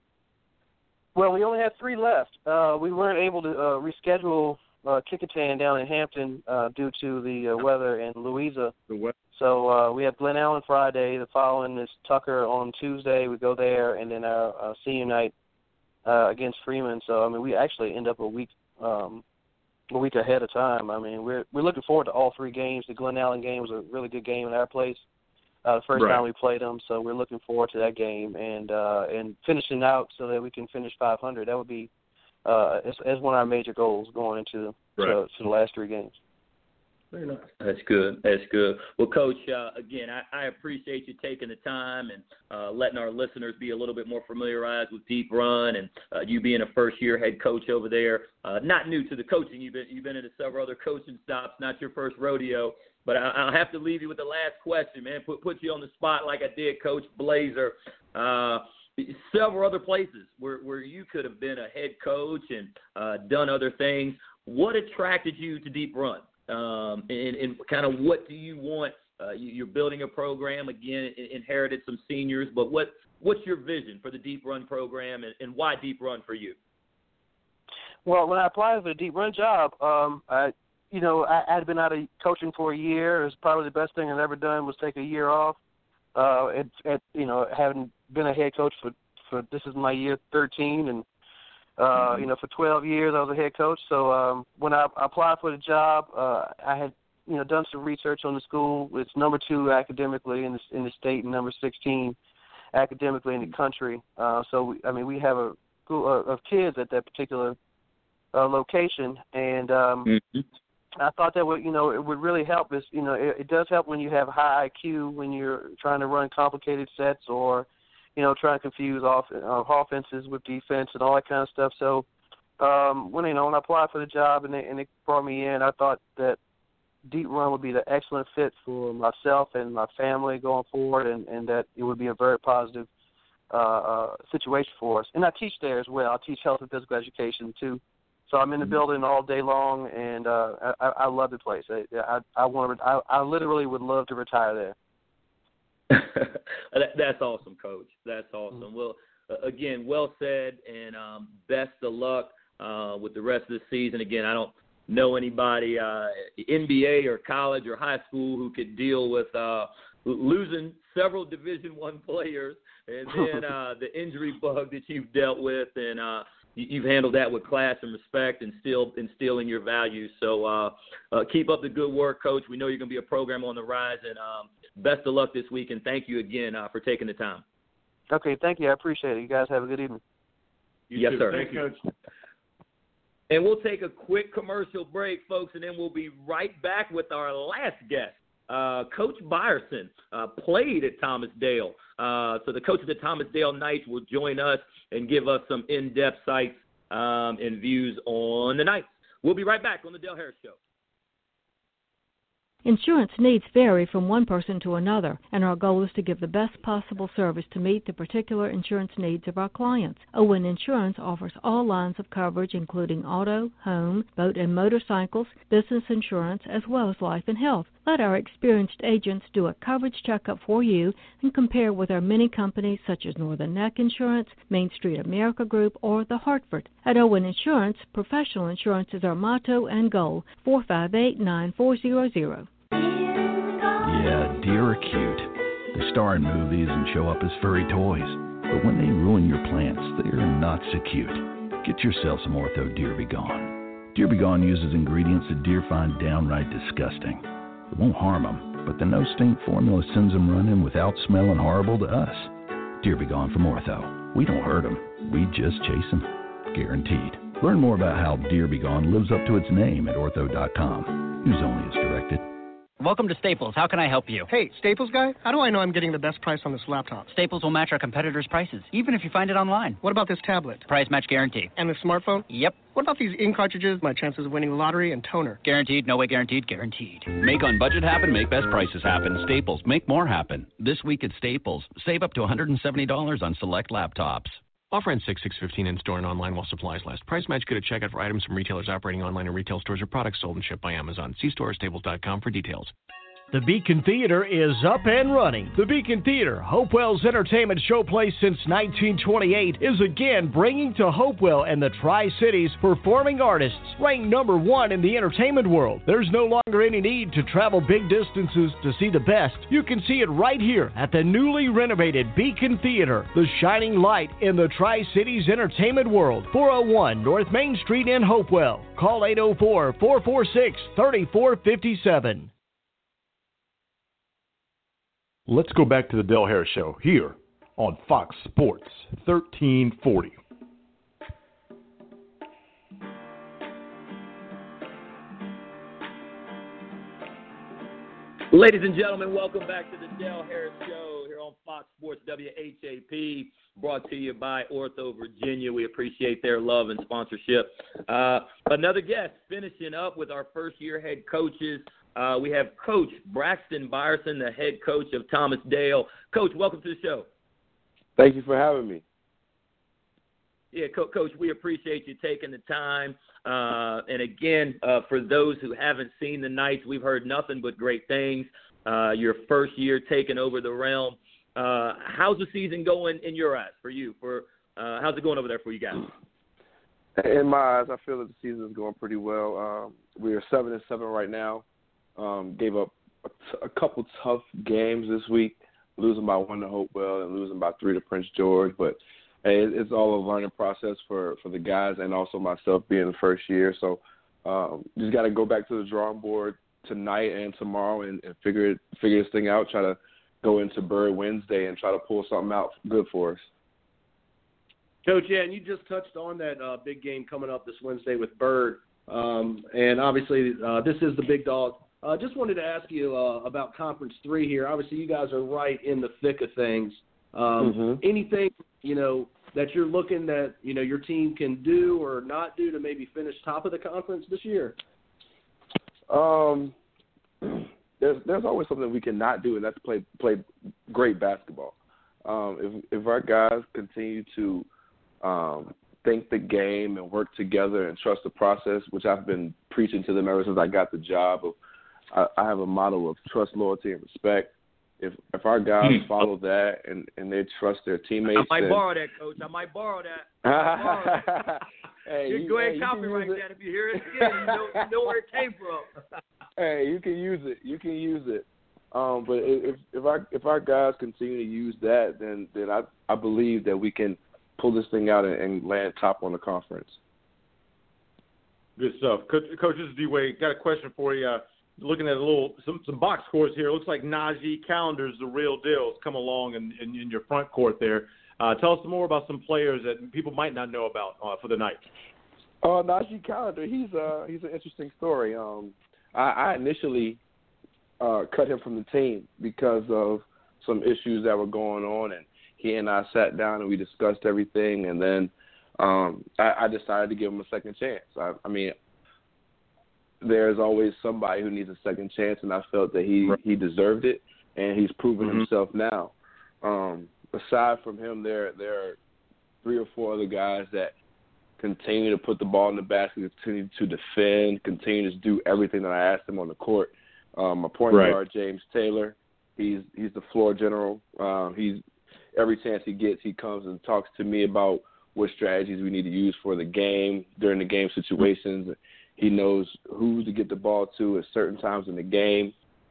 Well, we only have three left. Uh, we weren't able to uh, reschedule uh, Kickingham down in Hampton uh, due to the uh, weather in Louisa. The weather. So uh, we have Glen Allen Friday. The following is Tucker on Tuesday. We go there, and then our uh, senior night uh, against Freeman. So, I mean, we actually end up a week um, a week ahead of time. I mean, we're we're looking forward to all three games. The Glen Allen game was a really good game in our place. Uh, the first right. time we played them, so we're looking forward to that game and uh, and finishing out so that we can finish five hundred. That would be uh, as, as one of our major goals going into right. to, to the last three games. Very nice. That's good. That's good. Well, Coach, uh, again, I, I appreciate you taking the time and uh, letting our listeners be a little bit more familiarized with Deep Run and uh, you being a first-year head coach over there. Uh, not new to the coaching. You've been, you've been into several other coaching stops, not your first rodeo. But I, I'll have to leave you with the last question, man. Put, put you on the spot like I did Coach Blazer. Uh, several other places where, where you could have been a head coach and uh, done other things. What attracted you to Deep Run? Um, and, and kind of what do you want? Uh, you, you're building a program, again, inherited some seniors, but what what's your vision for the Deep Run program and, and why Deep Run for you? Well, when I applied for the Deep Run job, um, I, you know, I had been out of coaching for a year. It was probably the best thing I'd ever done was take a year off. Uh, at, at, you know, having been a head coach for, for this is my year thirteen, and Uh, you know, for twelve years I was a head coach. So um, when I applied for the job, uh, I had, you know, done some research on the school. It's number two academically in the, in the state and number sixteen academically in the country. Uh, so, we, I mean, we have a school of kids at that particular uh, location. And um, mm-hmm. I thought that would, you know, it would really help. Is, you know, it, it does help when you have high I Q, when you're trying to run complicated sets or, you know, trying to confuse off, uh, offenses with defense and all that kind of stuff. So um, when, you know, when I applied for the job and they, and they brought me in, I thought that Deep Run would be the excellent fit for myself and my family going forward, and, and that it would be a very positive uh, uh, situation for us. And I teach there as well. I teach health and physical education too. So I'm in the building all day long, and uh, I, I love the place. I, I, I want to. I, I literally would love to retire there. That's awesome, Coach. That's awesome. Well, uh, again, well said, and um, best of luck uh, with the rest of the season. Again, I don't know anybody, uh, N B A or college or high school, who could deal with uh, losing several Division One players and then uh, the injury bug that you've dealt with, and uh, you've handled that with class and respect and still instilling your values. So uh, uh, keep up the good work, Coach. We know you're going to be a program on the rise, and um, best of luck this week, and thank you again uh, for taking the time. Okay, thank you. I appreciate it. You guys have a good evening. You yes, too. sir. Thank you, Coach. And we'll take a quick commercial break, folks, and then we'll be right back with our last guest. Uh, Coach Byerson uh, played at Thomas Dale. Uh, so the coach of the Thomas Dale Knights will join us and give us some in-depth sights um, and views on the Knights. We'll be right back on the Dale Harris Show. Insurance needs vary from one person to another, and our goal is to give the best possible service to meet the particular insurance needs of our clients. Owen Insurance offers all lines of coverage, including auto, home, boat and motorcycles, business insurance, as well as life and health. Let our experienced agents do a coverage checkup for you and compare with our many companies such as Northern Neck Insurance, Main Street America Group, or The Hartford. At Owen Insurance, professional insurance is our motto and goal. four five eight, nine four zero zero. Yeah, deer are cute. They star in movies and show up as furry toys. But when they ruin your plants, they are not so cute. Get yourself some Ortho Deer Be Gone. Deer Be Gone uses ingredients that deer find downright disgusting. It won't harm them, but the no-stink formula sends them running without smelling horrible to us. Deer Be Gone from Ortho. We don't hurt them. We just chase them. Guaranteed. Learn more about how Deer Be Gone lives up to its name at ortho dot com. Use only as directed. Welcome to Staples. How can I help you? Hey, Staples guy, how do I know I'm getting the best price on this laptop? Staples will match our competitors' prices, even if you find it online. What about this tablet? Price match guarantee. And the smartphone? Yep. What about these ink cartridges, my chances of winning the lottery, and toner? Guaranteed, no way guaranteed, guaranteed. Make on budget happen, make best prices happen. Staples, make more happen. This week at Staples, save up to one hundred seventy dollars on select laptops. Offer ends six six fifteen in store and online while supplies last. Price match good at checkout for items from retailers operating online and retail stores or products sold and shipped by Amazon. See store or staples dot com for details. The Beacon Theater is up and running. The Beacon Theater, Hopewell's entertainment showplace since nineteen twenty-eight, is again bringing to Hopewell and the Tri-Cities performing artists ranked number one in the entertainment world. There's no longer any need to travel big distances to see the best. You can see it right here at the newly renovated Beacon Theater, the shining light in the Tri-Cities entertainment world. four oh one North Main Street in Hopewell. Call eight oh four, four four six, three four five seven. Let's go back to the Del Harris Show here on Fox Sports thirteen forty. Ladies and gentlemen, welcome back to the Del Harris Show here on Fox Sports W H A P, brought to you by Ortho Virginia. We appreciate their love and sponsorship. Uh, another guest finishing up with our first-year head coaches. Uh, we have Coach Braxton Byerson, the head coach of Thomas Dale. Coach, welcome to the show. Thank you for having me. Yeah, Co- Coach, we appreciate you taking the time. Uh, and, again, uh, for those who haven't seen the Knights, we've heard nothing but great things. Uh, your first year taking over the realm. Uh, how's the season going in your eyes for you? For uh, how's it going over there for you guys? In my eyes, I feel that the season is going pretty well. Um, we are seven and seven right now. Um, gave up a, t- a couple tough games this week, losing by one to Hopewell and losing by three to Prince George. But hey, it, it's all a learning process for, for the guys and also myself being the first year. So um, just got to go back to the drawing board tonight and tomorrow and, and figure it, figure this thing out. Try to go into Bird Wednesday and try to pull something out good for us. Coach, yeah, and you just touched on that uh, big game coming up this Wednesday with Bird. Um, and obviously uh, this is the big dog. Uh, just wanted to ask you uh, about Conference three here. Obviously, you guys are right in the thick of things. Um, mm-hmm. Anything, you know, that you're looking that, you know, your team can do or not do to maybe finish top of the conference this year? Um, there's there's always something we cannot do, and that's play play great basketball. Um, if if our guys continue to um, think the game and work together and trust the process, which I've been preaching to them ever since I got the job of, I, I have a model of trust, loyalty, and respect. If if our guys follow that and, and they trust their teammates, I might then, borrow that, Coach. I might borrow that. Might borrow that. hey, you, you go ahead hey, and copyright that if you hear it again. You know, you know where it came from. Hey, you can use it. You can use it. Um, but if if our if our guys continue to use that, then then I I believe that we can pull this thing out and, and land top on the conference. Good stuff, Coach. Coach, this is D-Wade. Got a question for you. Uh, looking at a little some, some box scores here, it looks like Najee Calendar's the real deal. It's come along in, in, in your front court there. Uh, tell us some more about some players that people might not know about uh, for the Knights. Uh, Najee Calendar, he's uh he's an interesting story. Um, I, I initially uh, cut him from the team because of some issues that were going on, and he and I sat down and we discussed everything, and then um, I, I decided to give him a second chance. I, I mean, there's always somebody who needs a second chance, and I felt that he, he deserved it, and he's proven mm-hmm. himself now. Um, aside from him, there there are three or four other guys that continue to put the ball in the basket, continue to defend, continue to do everything that I asked them on the court. Um, my point right. guard, James Taylor, he's he's the floor general. Um, he's every chance he gets, he comes and talks to me about what strategies we need to use for the game, during the game situations. He knows who to get the ball to at certain times in the game.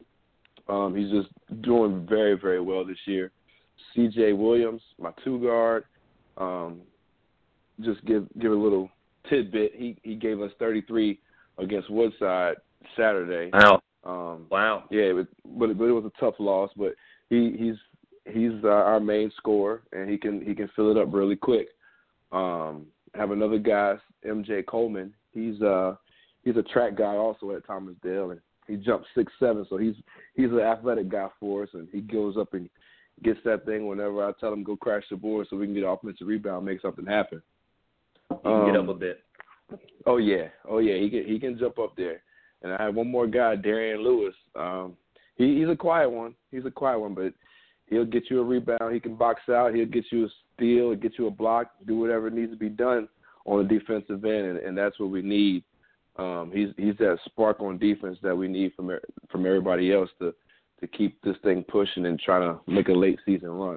Um, he's just doing very, very well this year. C J Williams, my two guard, um, just give give a little tidbit. He he gave us thirty-three against Woodside Saturday. Wow. Um, wow. Yeah, but, but it, but it was a tough loss. But he he's he's uh, our main scorer, and he can he can fill it up really quick. Um, have another guy, M J Coleman. He's uh he's a track guy also at Thomas Dale, and he jumped six seven, so he's he's an athletic guy for us, and he goes up and gets that thing whenever I tell him go crash the board so we can get offensive rebound, make something happen. He can um, get up a bit. Oh yeah, oh yeah, he can he can jump up there. And I have one more guy, Darian Lewis. Um, he, he's a quiet one. He's a quiet one, but he'll get you a rebound. He can box out. He'll get you a steal. He'll get you a block. Do whatever needs to be done on the defensive end, and, and that's what we need Um, he's he's that spark on defense that we need from from everybody else to to keep this thing pushing and trying to make a late season run.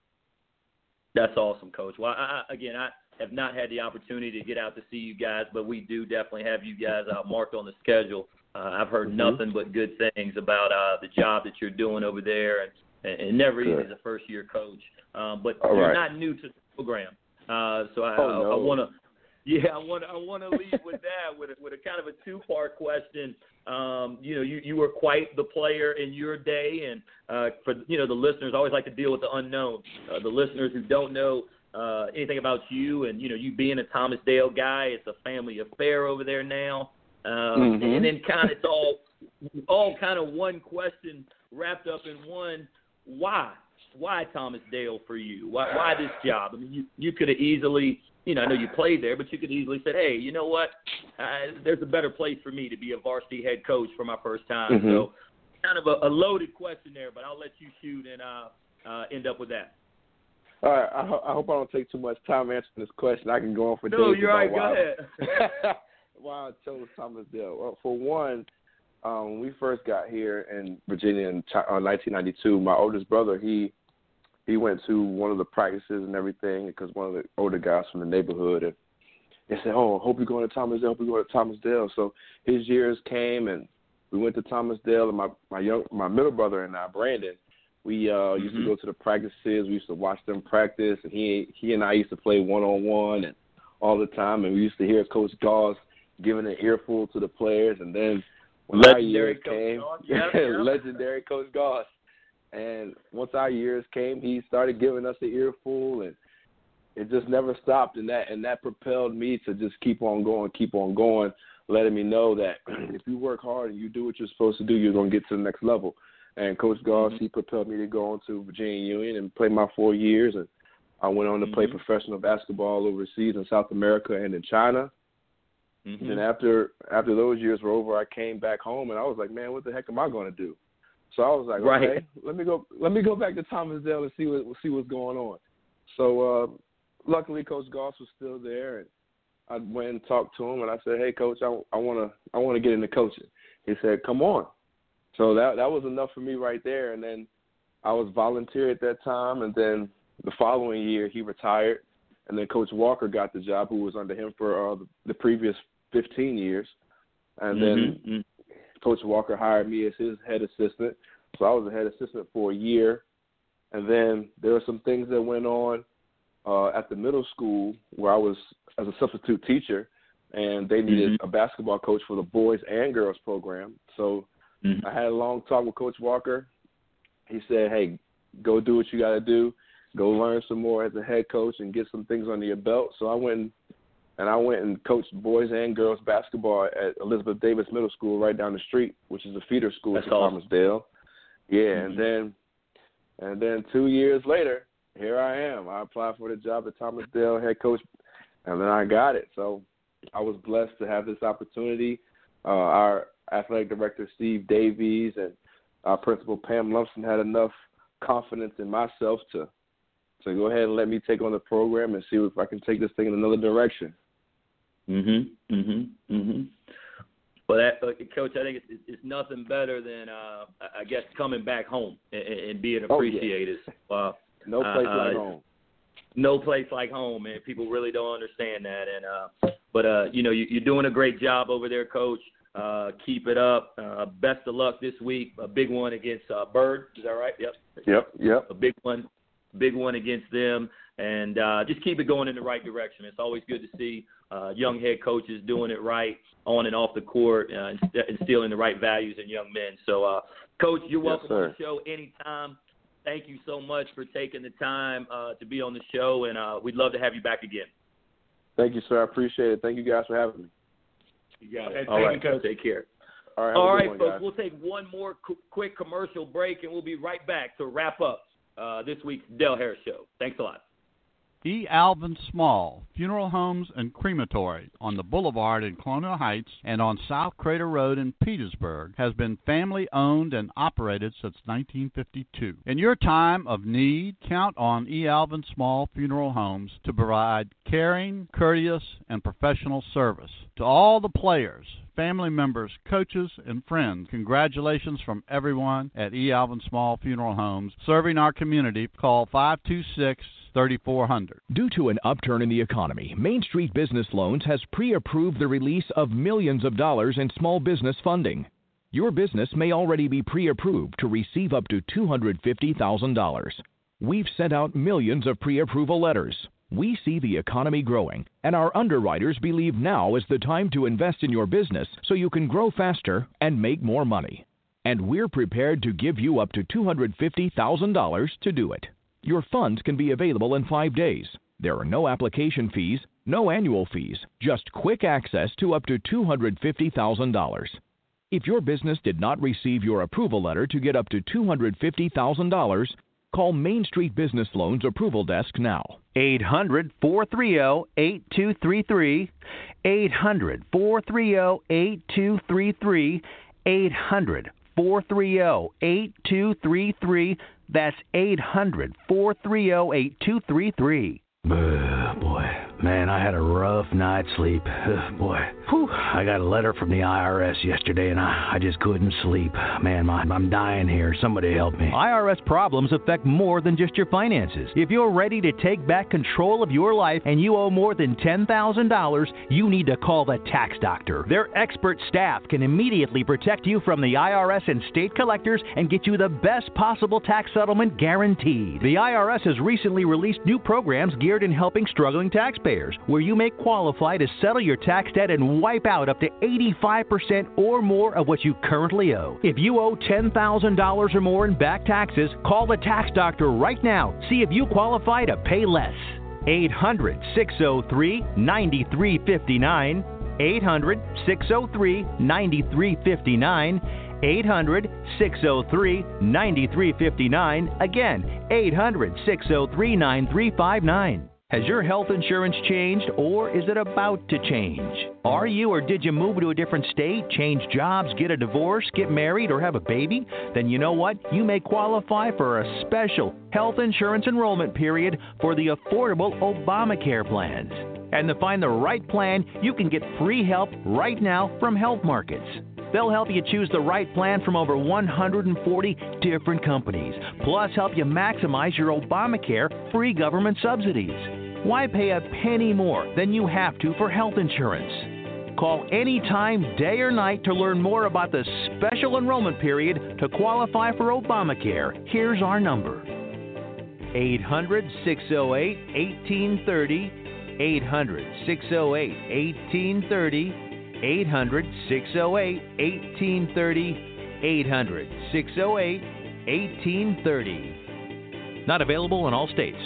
That's awesome, Coach. Well, I, I, again, I have not had the opportunity to get out to see you guys, but we do definitely have you guys uh, marked on the schedule. Uh, I've heard mm-hmm. nothing but good things about uh, the job that you're doing over there, and, and never even as a first-year coach. Um, but All you're right. not new to the program, uh, so I, oh, no. I, I want to. Yeah, I want I want to leave with that with a, with a kind of a two-part question. Um, you know, you, you were quite the player in your day, and uh, for you know the listeners, I always like to deal with the unknown. Uh, the listeners who don't know uh, anything about you, and you know, you being a Thomas Dale guy, it's a family affair over there now, um, mm-hmm. and then kind of it's all all kind of one question wrapped up in one. Why? Why Thomas Dale for you? Why why this job? I mean, you you could have easily. You know, I know you played there, but you could easily say, hey, you know what? Uh, there's a better place for me to be a varsity head coach for my first time. Mm-hmm. So kind of a, a loaded question there, but I'll let you shoot and uh, uh, end up with that. All right. I, ho- I hope I don't take too much time answering this question. I can go on for no, days. You're right. Why, Go ahead. why I chose Thomas Dale. Well, for one, um, when we first got here in Virginia in uh, nineteen ninety-two, my oldest brother, he – He went to one of the practices and everything because one of the older guys from the neighborhood and they said, "Oh, hope you're going to Thomas Dale. Hope you're going to Thomas Dale." So his years came and we went to Thomas Dale. And my my young my middle brother and I, Brandon, we uh, mm-hmm. used to go to the practices. We used to watch them practice, and he he and I used to play one on one and all the time. And we used to hear Coach Goss giving an earful to the players. And then when legendary our years Coach came, Goss. Yep, yep. legendary Coach Goss. And once our years came, he started giving us the earful, and it just never stopped. And that and that propelled me to just keep on going, keep on going, letting me know that if you work hard and you do what you're supposed to do, you're going to get to the next level. And Coach Goss, mm-hmm. he propelled me to go on to Virginia Union and play my four years. And I went on to mm-hmm. play professional basketball overseas in South America and in China. Mm-hmm. And after after those years were over, I came back home, and I was like, man, what the heck am I going to do? So I was like, okay, right. let me go. Let me go back to Thomas Dale and see what see what's going on. So uh, luckily, Coach Goss was still there, and I went and talked to him, and I said, hey, Coach, I want to I want to get into coaching. He said, come on. So that that was enough for me right there. And then I was volunteer at that time, and then the following year he retired, and then Coach Walker got the job, who was under him for uh, the, the previous fifteen years, and mm-hmm. then. Coach Walker hired me as his head assistant, so I was the head assistant for a year. And then there were some things that went on uh, at the middle school where I was as a substitute teacher, and they needed mm-hmm. a basketball coach for the boys and girls program. So mm-hmm. I had a long talk with Coach Walker. He said, hey, go do what you got to do. Go learn some more as a head coach and get some things under your belt. So I went and And I went and coached boys and girls basketball at Elizabeth Davis Middle School right down the street, which is a feeder school That's to awesome. Thomas Dale. Yeah, mm-hmm. and then and then two years later, here I am. I applied for the job at Thomas Dale head coach, and then I got it. So I was blessed to have this opportunity. Uh, our athletic director, Steve Davies, and our principal, Pam Lumpson, had enough confidence in myself to to go ahead and let me take on the program and see if I can take this thing in another direction. Mhm, mhm, mhm. Well, that, uh, Coach, I think it's, it's nothing better than, uh, I guess, coming back home and, and being appreciated. Oh, yeah. uh, no place uh, like home. No place like home, man. People really don't understand that. And uh, but uh, you know, you, you're doing a great job over there, Coach. Uh, keep it up. Uh, best of luck this week. A big one against uh, Bird. Is that right? Yep. Yep. Yep. A big one. Big one against them, and uh, just keep it going in the right direction. It's always good to see uh, young head coaches doing it right on and off the court, uh, and instilling the right values in young men. So, uh, Coach, you're welcome yes, on the show anytime. Thank you so much for taking the time uh, to be on the show, and uh, we'd love to have you back again. Thank you, sir. I appreciate it. Thank you guys for having me. You got it. All right, Coach. Take care. All right, All right one, folks. guys. We'll take one more qu- quick commercial break, and we'll be right back to wrap up Uh, this week's Del Harris Show. Thanks a lot. E. Alvin Small Funeral Homes and Crematory on the Boulevard in Colonial Heights and on South Crater Road in Petersburg has been family-owned and operated since nineteen fifty-two. In your time of need, count on E. Alvin Small Funeral Homes to provide caring, courteous, and professional service. To all the players, family members, coaches, and friends, congratulations from everyone at E. Alvin Small Funeral Homes, serving our community. Call five two six, three four zero zero. Due to an upturn in the economy, Main Street Business Loans has pre-approved the release of millions of dollars in small business funding. Your business may already be pre-approved to receive up to two hundred fifty thousand dollars. We've sent out millions of pre-approval letters. We see the economy growing, and our underwriters believe now is the time to invest in your business so you can grow faster and make more money. And we're prepared to give you up to two hundred fifty thousand dollars to do it. Your funds can be available in five days. There are no application fees, no annual fees, just quick access to up to two hundred fifty thousand dollars. If your business did not receive your approval letter to get up to two hundred fifty thousand dollars, call Main Street Business Loans Approval Desk now. eight hundred, four three zero, eight two three three. eight hundred, four three zero, eight two three three. eight hundred, four three zero, eight two three three. That's eight hundred, four three zero, eight two three three. Uh, boy, man, I had a rough night's sleep. Uh, boy, Whew. I got a letter from the I R S yesterday, and I, I just couldn't sleep. Man, my, I'm dying here. Somebody help me. I R S problems affect more than just your finances. If you're ready to take back control of your life and you owe more than ten thousand dollars, you need to call the Tax Doctor. Their expert staff can immediately protect you from the I R S and state collectors and get you the best possible tax settlement guaranteed. The I R S has recently released new programs geared in helping struggling taxpayers, where you may qualify to settle your tax debt and wipe out up to eighty-five percent or more of what you currently owe. If you owe ten thousand dollars or more in back taxes, call the Tax Doctor right now. See if you qualify to pay less. eight hundred, six oh three, nine three five nine. eight hundred, six oh three, nine three five nine. eight hundred, six oh three, nine three five nine. Again, eight hundred, six oh three, nine three five nine. Has your health insurance changed, or is it about to change? Are you or did you move to a different state, change jobs, get a divorce, get married, or have a baby? Then you know what? You may qualify for a special health insurance enrollment period for the affordable Obamacare plans. And to find the right plan, you can get free help right now from Health Markets. They'll help you choose the right plan from over one hundred forty different companies, plus help you maximize your Obamacare free government subsidies. Why pay a penny more than you have to for health insurance? Call anytime, day or night, to learn more about the special enrollment period to qualify for Obamacare. Here's our number. eight hundred, six oh eight, eighteen thirty. eight hundred, six oh eight, eighteen thirty. eight hundred, six oh eight, eighteen thirty. eight hundred, six oh eight, eighteen thirty. Not available in all states.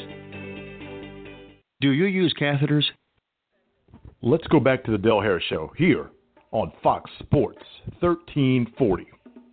Do you use catheters? Let's go back to the Del Harris Show here on Fox Sports thirteen forty.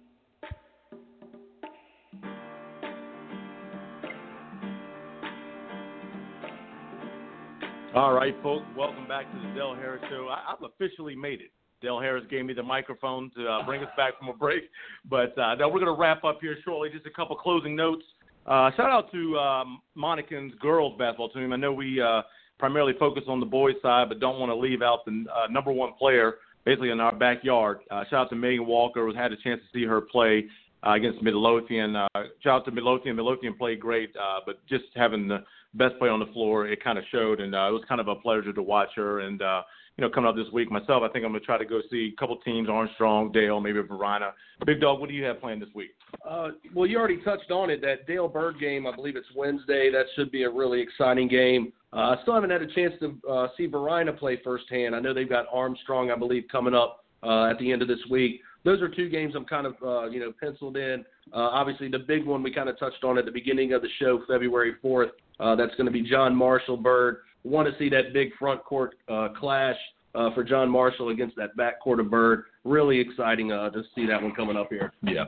All right, folks, welcome back to the Del Harris Show. I, I've officially made it. Del Harris gave me the microphone to uh, bring us back from a break. But uh, now we're going to wrap up here shortly. Just a couple closing notes. Uh, shout out to um, Monacan's girls basketball team. I know we uh, primarily focus on the boys' side, but don't want to leave out the uh, number one player basically in our backyard. Uh, shout out to Megan Walker, who had a chance to see her play uh, against Midlothian. Uh, shout out to Midlothian. Midlothian played great, uh, but just having the best player on the floor, it kind of showed, and uh, it was kind of a pleasure to watch her. And, uh, you know, coming up this week myself, I think I'm going to try to go see a couple teams, Armstrong, Dale, maybe Verina. Big Dog, what do you have planned this week? Uh, well, you already touched on it, that Dale Bird game, I believe it's Wednesday. That should be a really exciting game. Uh, I still haven't had a chance to uh, see Verina play firsthand. I know they've got Armstrong, I believe, coming up uh, at the end of this week. Those are two games I'm kind of, uh, you know, penciled in. Uh, obviously, the big one we kind of touched on at the beginning of the show, February fourth. Uh, that's going to be John Marshall Bird. Want to see that big front court uh, clash uh, for John Marshall against that back court of Bird. Really exciting uh, to see that one coming up here. Yeah.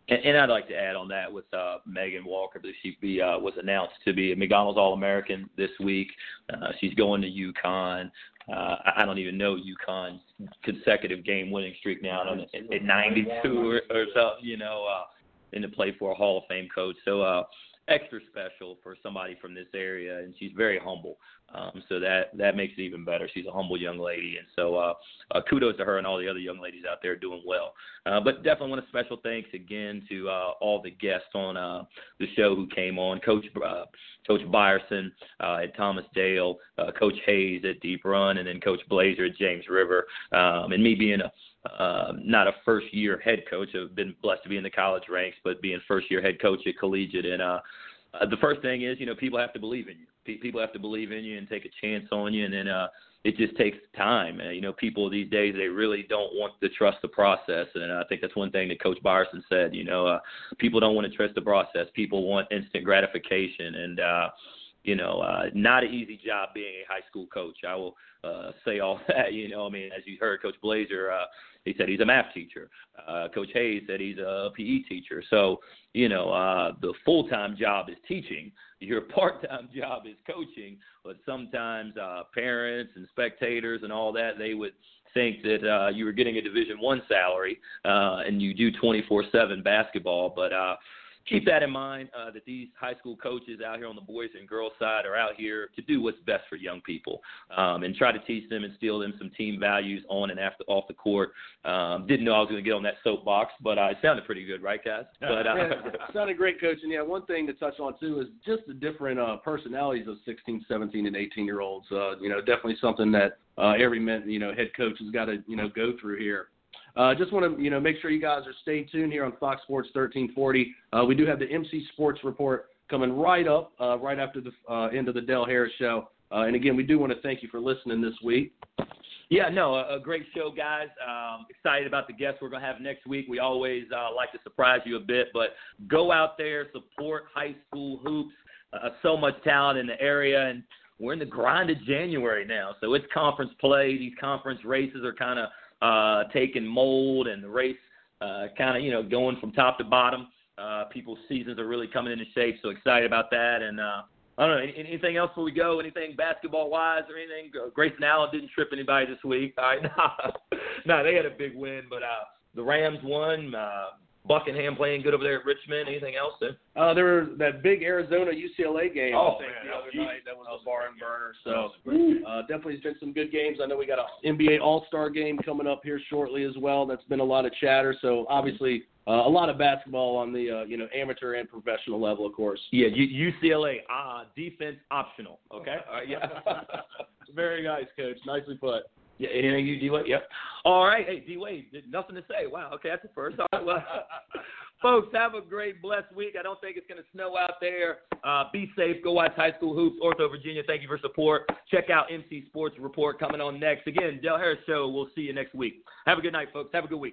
And, and I'd like to add on that with uh, Megan Walker, that she be, uh, was announced to be a McDonald's All-American this week. Uh, she's going to UConn. Uh, I don't even know UConn's consecutive game-winning streak now. I don't know, at, at ninety-two or, or something, you know, uh, in to play for a Hall of Fame coach. So uh, extra special for somebody from this area, and she's very humble. Um, so that, that makes it even better. She's a humble young lady, and so uh, uh, kudos to her and all the other young ladies out there doing well. Uh, but definitely want a special thanks again to uh, all the guests on uh, the show who came on, Coach uh, Coach Byerson uh, at Thomas Dale, uh, Coach Hayes at Deep Run, and then Coach Blazer at James River. Um, and me being a Uh, not a first-year head coach. I've been blessed to be in the college ranks, but being first-year head coach at collegiate. And uh, uh, the first thing is, you know, people have to believe in you. P- people have to believe in you and take a chance on you, and then uh, it just takes time. Uh, you know, people these days, they really don't want to trust the process, and I think that's one thing that Coach Byerson said. You know, uh, people don't want to trust the process. People want instant gratification, and uh, you know, uh, not an easy job being a high school coach. I will uh, say all that. You know, I mean, as you heard, Coach Blazer, uh, he said he's a math teacher. Uh, Coach Hayes said he's a P E teacher. So, you know, uh, the full-time job is teaching. Your part-time job is coaching. But sometimes uh, parents and spectators and all that, they would think that uh, you were getting a Division One salary uh, and you do twenty-four seven basketball. But uh, keep that in mind, uh, that these high school coaches out here on the boys and girls side are out here to do what's best for young people, um, and try to teach them and instill them some team values on and after off the court. Um, didn't know I was going to get on that soapbox, but uh, it sounded pretty good, right, guys? But uh, yeah, sounded great, Coach. And, yeah, one thing to touch on, too, is just the different uh, personalities of sixteen, seventeen, and eighteen-year-olds. Uh, you know, definitely something that uh, every, you know, head coach has got to, you know, go through here. Uh, just want to, you know, make sure you guys are stayed tuned here on Fox Sports thirteen forty. Uh, we do have the M C Sports Report coming right up, uh, right after the uh, end of the Dale Harris Show. Uh, and, again, we do want to thank you for listening this week. Yeah, no, a, a great show, guys. Um, excited about the guests we're going to have next week. We always uh, like to surprise you a bit, but go out there, support high school hoops. Uh, so much talent in the area, and we're in the grind of January now. So it's conference play. These conference races are kind of Uh, taking mold, and the race uh, kind of, you know, going from top to bottom. Uh, people's seasons are really coming into shape, so excited about that. And uh, I don't know, any, anything else before we go? Anything basketball-wise or anything? Grayson Allen didn't trip anybody this week. All right, no, no, they had a big win, but uh, the Rams won. Uh, Buckingham playing good over there at Richmond. Anything else there? Uh, there was that big Arizona U C L A game oh, I think, man, the other geez. night. That was a barn burner. So uh, definitely has been some good games. I know we got an N B A All-Star game coming up here shortly as well. That's been a lot of chatter. So obviously uh, a lot of basketball on the uh, you know amateur and professional level, of course. Yeah, U C L A uh, defense optional. Okay. All right, yeah. Very nice, Coach. Nicely put. Yeah, anything you, D-Wade? Yep. All right. Hey, D-Wade, nothing to say. Wow. Okay, that's the first. All right, well, folks, have a great, blessed week. I don't think it's going to snow out there. Uh, be safe. Go watch high school hoops. Ortho, Virginia, thank you for support. Check out M C Sports Report coming on next. Again, Dale Harris Show. We'll see you next week. Have a good night, folks. Have a good week.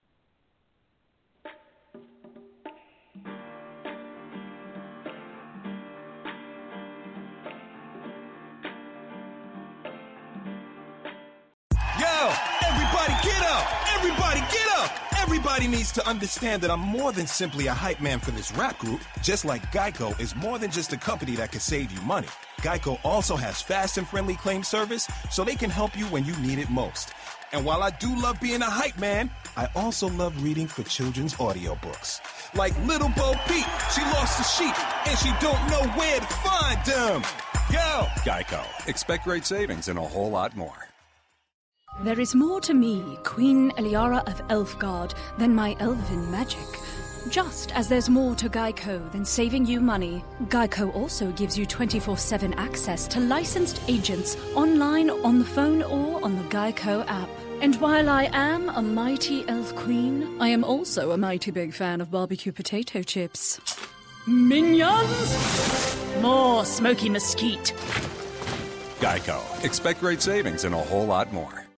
Get up! Everybody get up! Everybody needs to understand that I'm more than simply a hype man for this rap group, just like Geico is more than just a company that can save you money. Geico also has fast and friendly claim service, so they can help you when you need it most. And while I do love being a hype man, I also love reading for children's audiobooks. Like Little Bo Peep, she lost the sheep, and she don't know where to find them. Yo! Geico. Expect great savings and a whole lot more. There is more to me, Queen Eliara of Elfgard, than my elven magic. Just as there's more to Geico than saving you money, Geico also gives you twenty-four seven access to licensed agents online, on the phone, or on the Geico app. And while I am a mighty elf queen, I am also a mighty big fan of barbecue potato chips. Minions! More smoky mesquite. Geico. Expect great savings and a whole lot more.